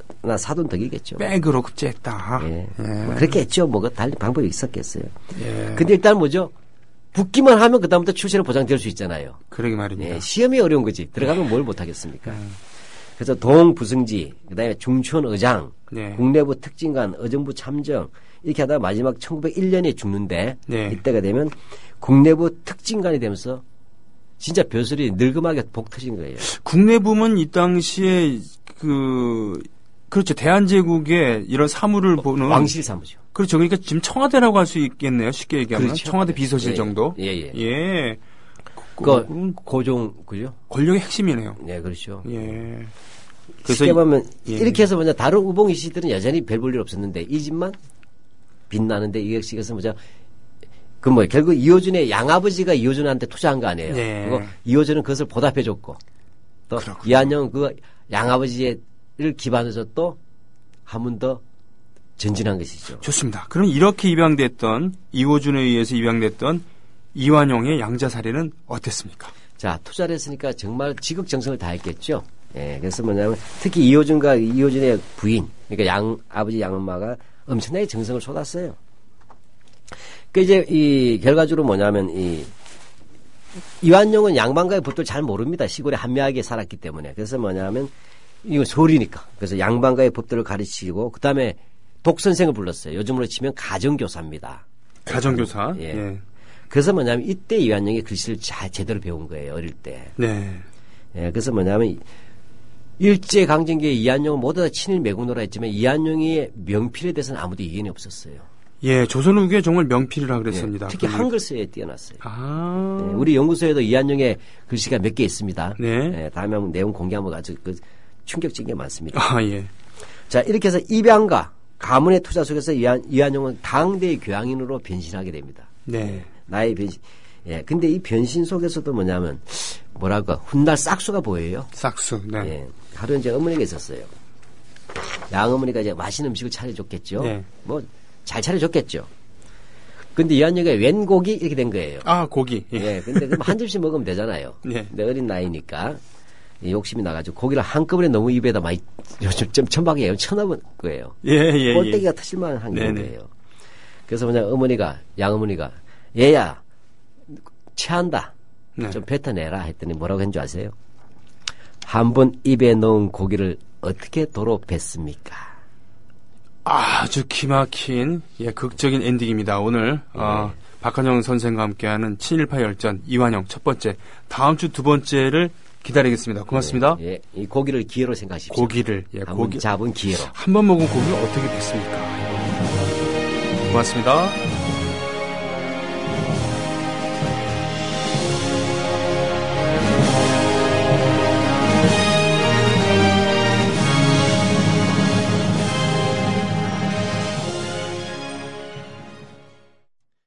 나 사돈 덕이겠죠. 백으로 급제했다. 예. 예. 뭐 그렇게 했죠. 뭐가 달리 방법이 있었겠어요. 예. 근데 일단 뭐죠? 붙기만 하면 그다음부터 출세는 보장될 수 있잖아요. 그러게 말입니다. 예. 시험이 어려운 거지. 들어가면 뭘 못하겠습니까? 음. 그래서 동부승지, 그다음에 중촌의장, 네. 국내부 특진관, 의정부 참정 이렇게 하다가 마지막 천구백일 년에 죽는데 네. 이때가 되면 국내부 특진관이 되면서 진짜 벼슬이 늙음하게 복 터진 거예요. 국내부는 이 당시에 그 그렇죠. 대한제국의 이런 사무를 어, 보는 왕실 사무죠. 그렇죠. 그러니까 지금 청와대라고 할 수 있겠네요. 쉽게 얘기하면 그렇죠. 청와대 비서실 예, 정도. 예, 예. 예. 그 고종 그죠? 권력의 핵심이네요. 네, 그렇죠. 예. 그래서 쉽게 보면 예. 이렇게 해서 뭐냐 다른 우봉이 씨들은 여전히 별 볼 일 없었는데 이 집만 빛나는데 이게 씨에서 뭐죠? 그 뭐 결국 이호준의 양아버지가 이호준한테 투자한 거 아니에요. 네. 그리고 이호준은 그것을 보답해줬고 또 그렇군요. 이한영은 그 양아버지를 기반해서 또 한 번 더 전진한 것이죠. 좋습니다. 그럼 이렇게 입양됐던 이호준에 의해서 입양됐던 이완용의 양자살이는 어땠습니까? 자, 투자를 했으니까 정말 지극정성을 다했겠죠. 예, 그래서 뭐냐면 특히 이호준과 이호준의 부인, 그러니까 양 아버지 양엄마가 엄청나게 정성을 쏟았어요. 그 이제 이 결과적으로 뭐냐면 이 이완용은 양반가의 법도를 잘 모릅니다. 시골에 한미하게 살았기 때문에. 그래서 뭐냐면 이거 소리니까. 그래서 양반가의 법도를 가르치고 그 다음에 독선생을 불렀어요. 요즘으로 치면 가정교사입니다. 가정교사. 예. 예. 그래서 뭐냐면 이때 이완용이 글씨를 잘 제대로 배운 거예요. 어릴 때. 네. 예. 그래서 뭐냐면 일제 강점기에 이완용은 모두 다 친일 매국노라 했지만 이완용의 명필에 대해서는 아무도 이견이 없었어요. 예, 조선 후기에 정말 명필이라 그랬습니다. 예, 특히 한글서에 뛰어났어요. 아. 예, 우리 연구소에도 이완용의 글씨가 몇 개 있습니다. 네. 예, 다음에 한번 내용 공개하면 아주 그 충격적인 게 많습니다. 아, 예. 자, 이렇게 해서 입양과 가문의 투자 속에서 이완, 이완용은 당대의 교양인으로 변신하게 됩니다. 네. 예, 나의 변신. 예, 근데 이 변신 속에서도 뭐냐면 뭐랄까 훗날 싹수가 보여요. 싹수. 네. 예, 하루 이제 어머니가 있었어요. 양어머니가 이제 맛있는 음식을 차려줬겠죠. 네. 뭐 잘 차려줬겠죠. 근데 이완용이 웬 고기 이렇게 된 거예요. 아, 고기. 예. 예 근데 그럼 한 접시 먹으면 되잖아요. 예. 근데 어린 나이니까 욕심이 나가지고 고기를 한꺼번에 너무 입에다 많이 좀 천박이에요. 쳐넣은 거예요. 예, 예. 꼴대기가 터질만 한 거예요. 그래서 그냥 어머니가 양어머니가 얘야 체한다. 네. 좀 뱉어내라 했더니 뭐라고 했는 줄 아세요? 한 번 입에 넣은 고기를 어떻게 도로 뱉습니까? 아주 기막힌 예, 극적인 엔딩입니다. 오늘 네. 어, 박한영 선생과 함께하는 친일파 열전 이완용 첫 번째, 다음 주 두 번째를 기다리겠습니다. 고맙습니다. 예, 예. 이 고기를 기회로 생각하십시오. 고기를 예, 고기 잡은 기회로. 한 번 먹은 고기를 어떻게 뱉습니까? 고맙습니다.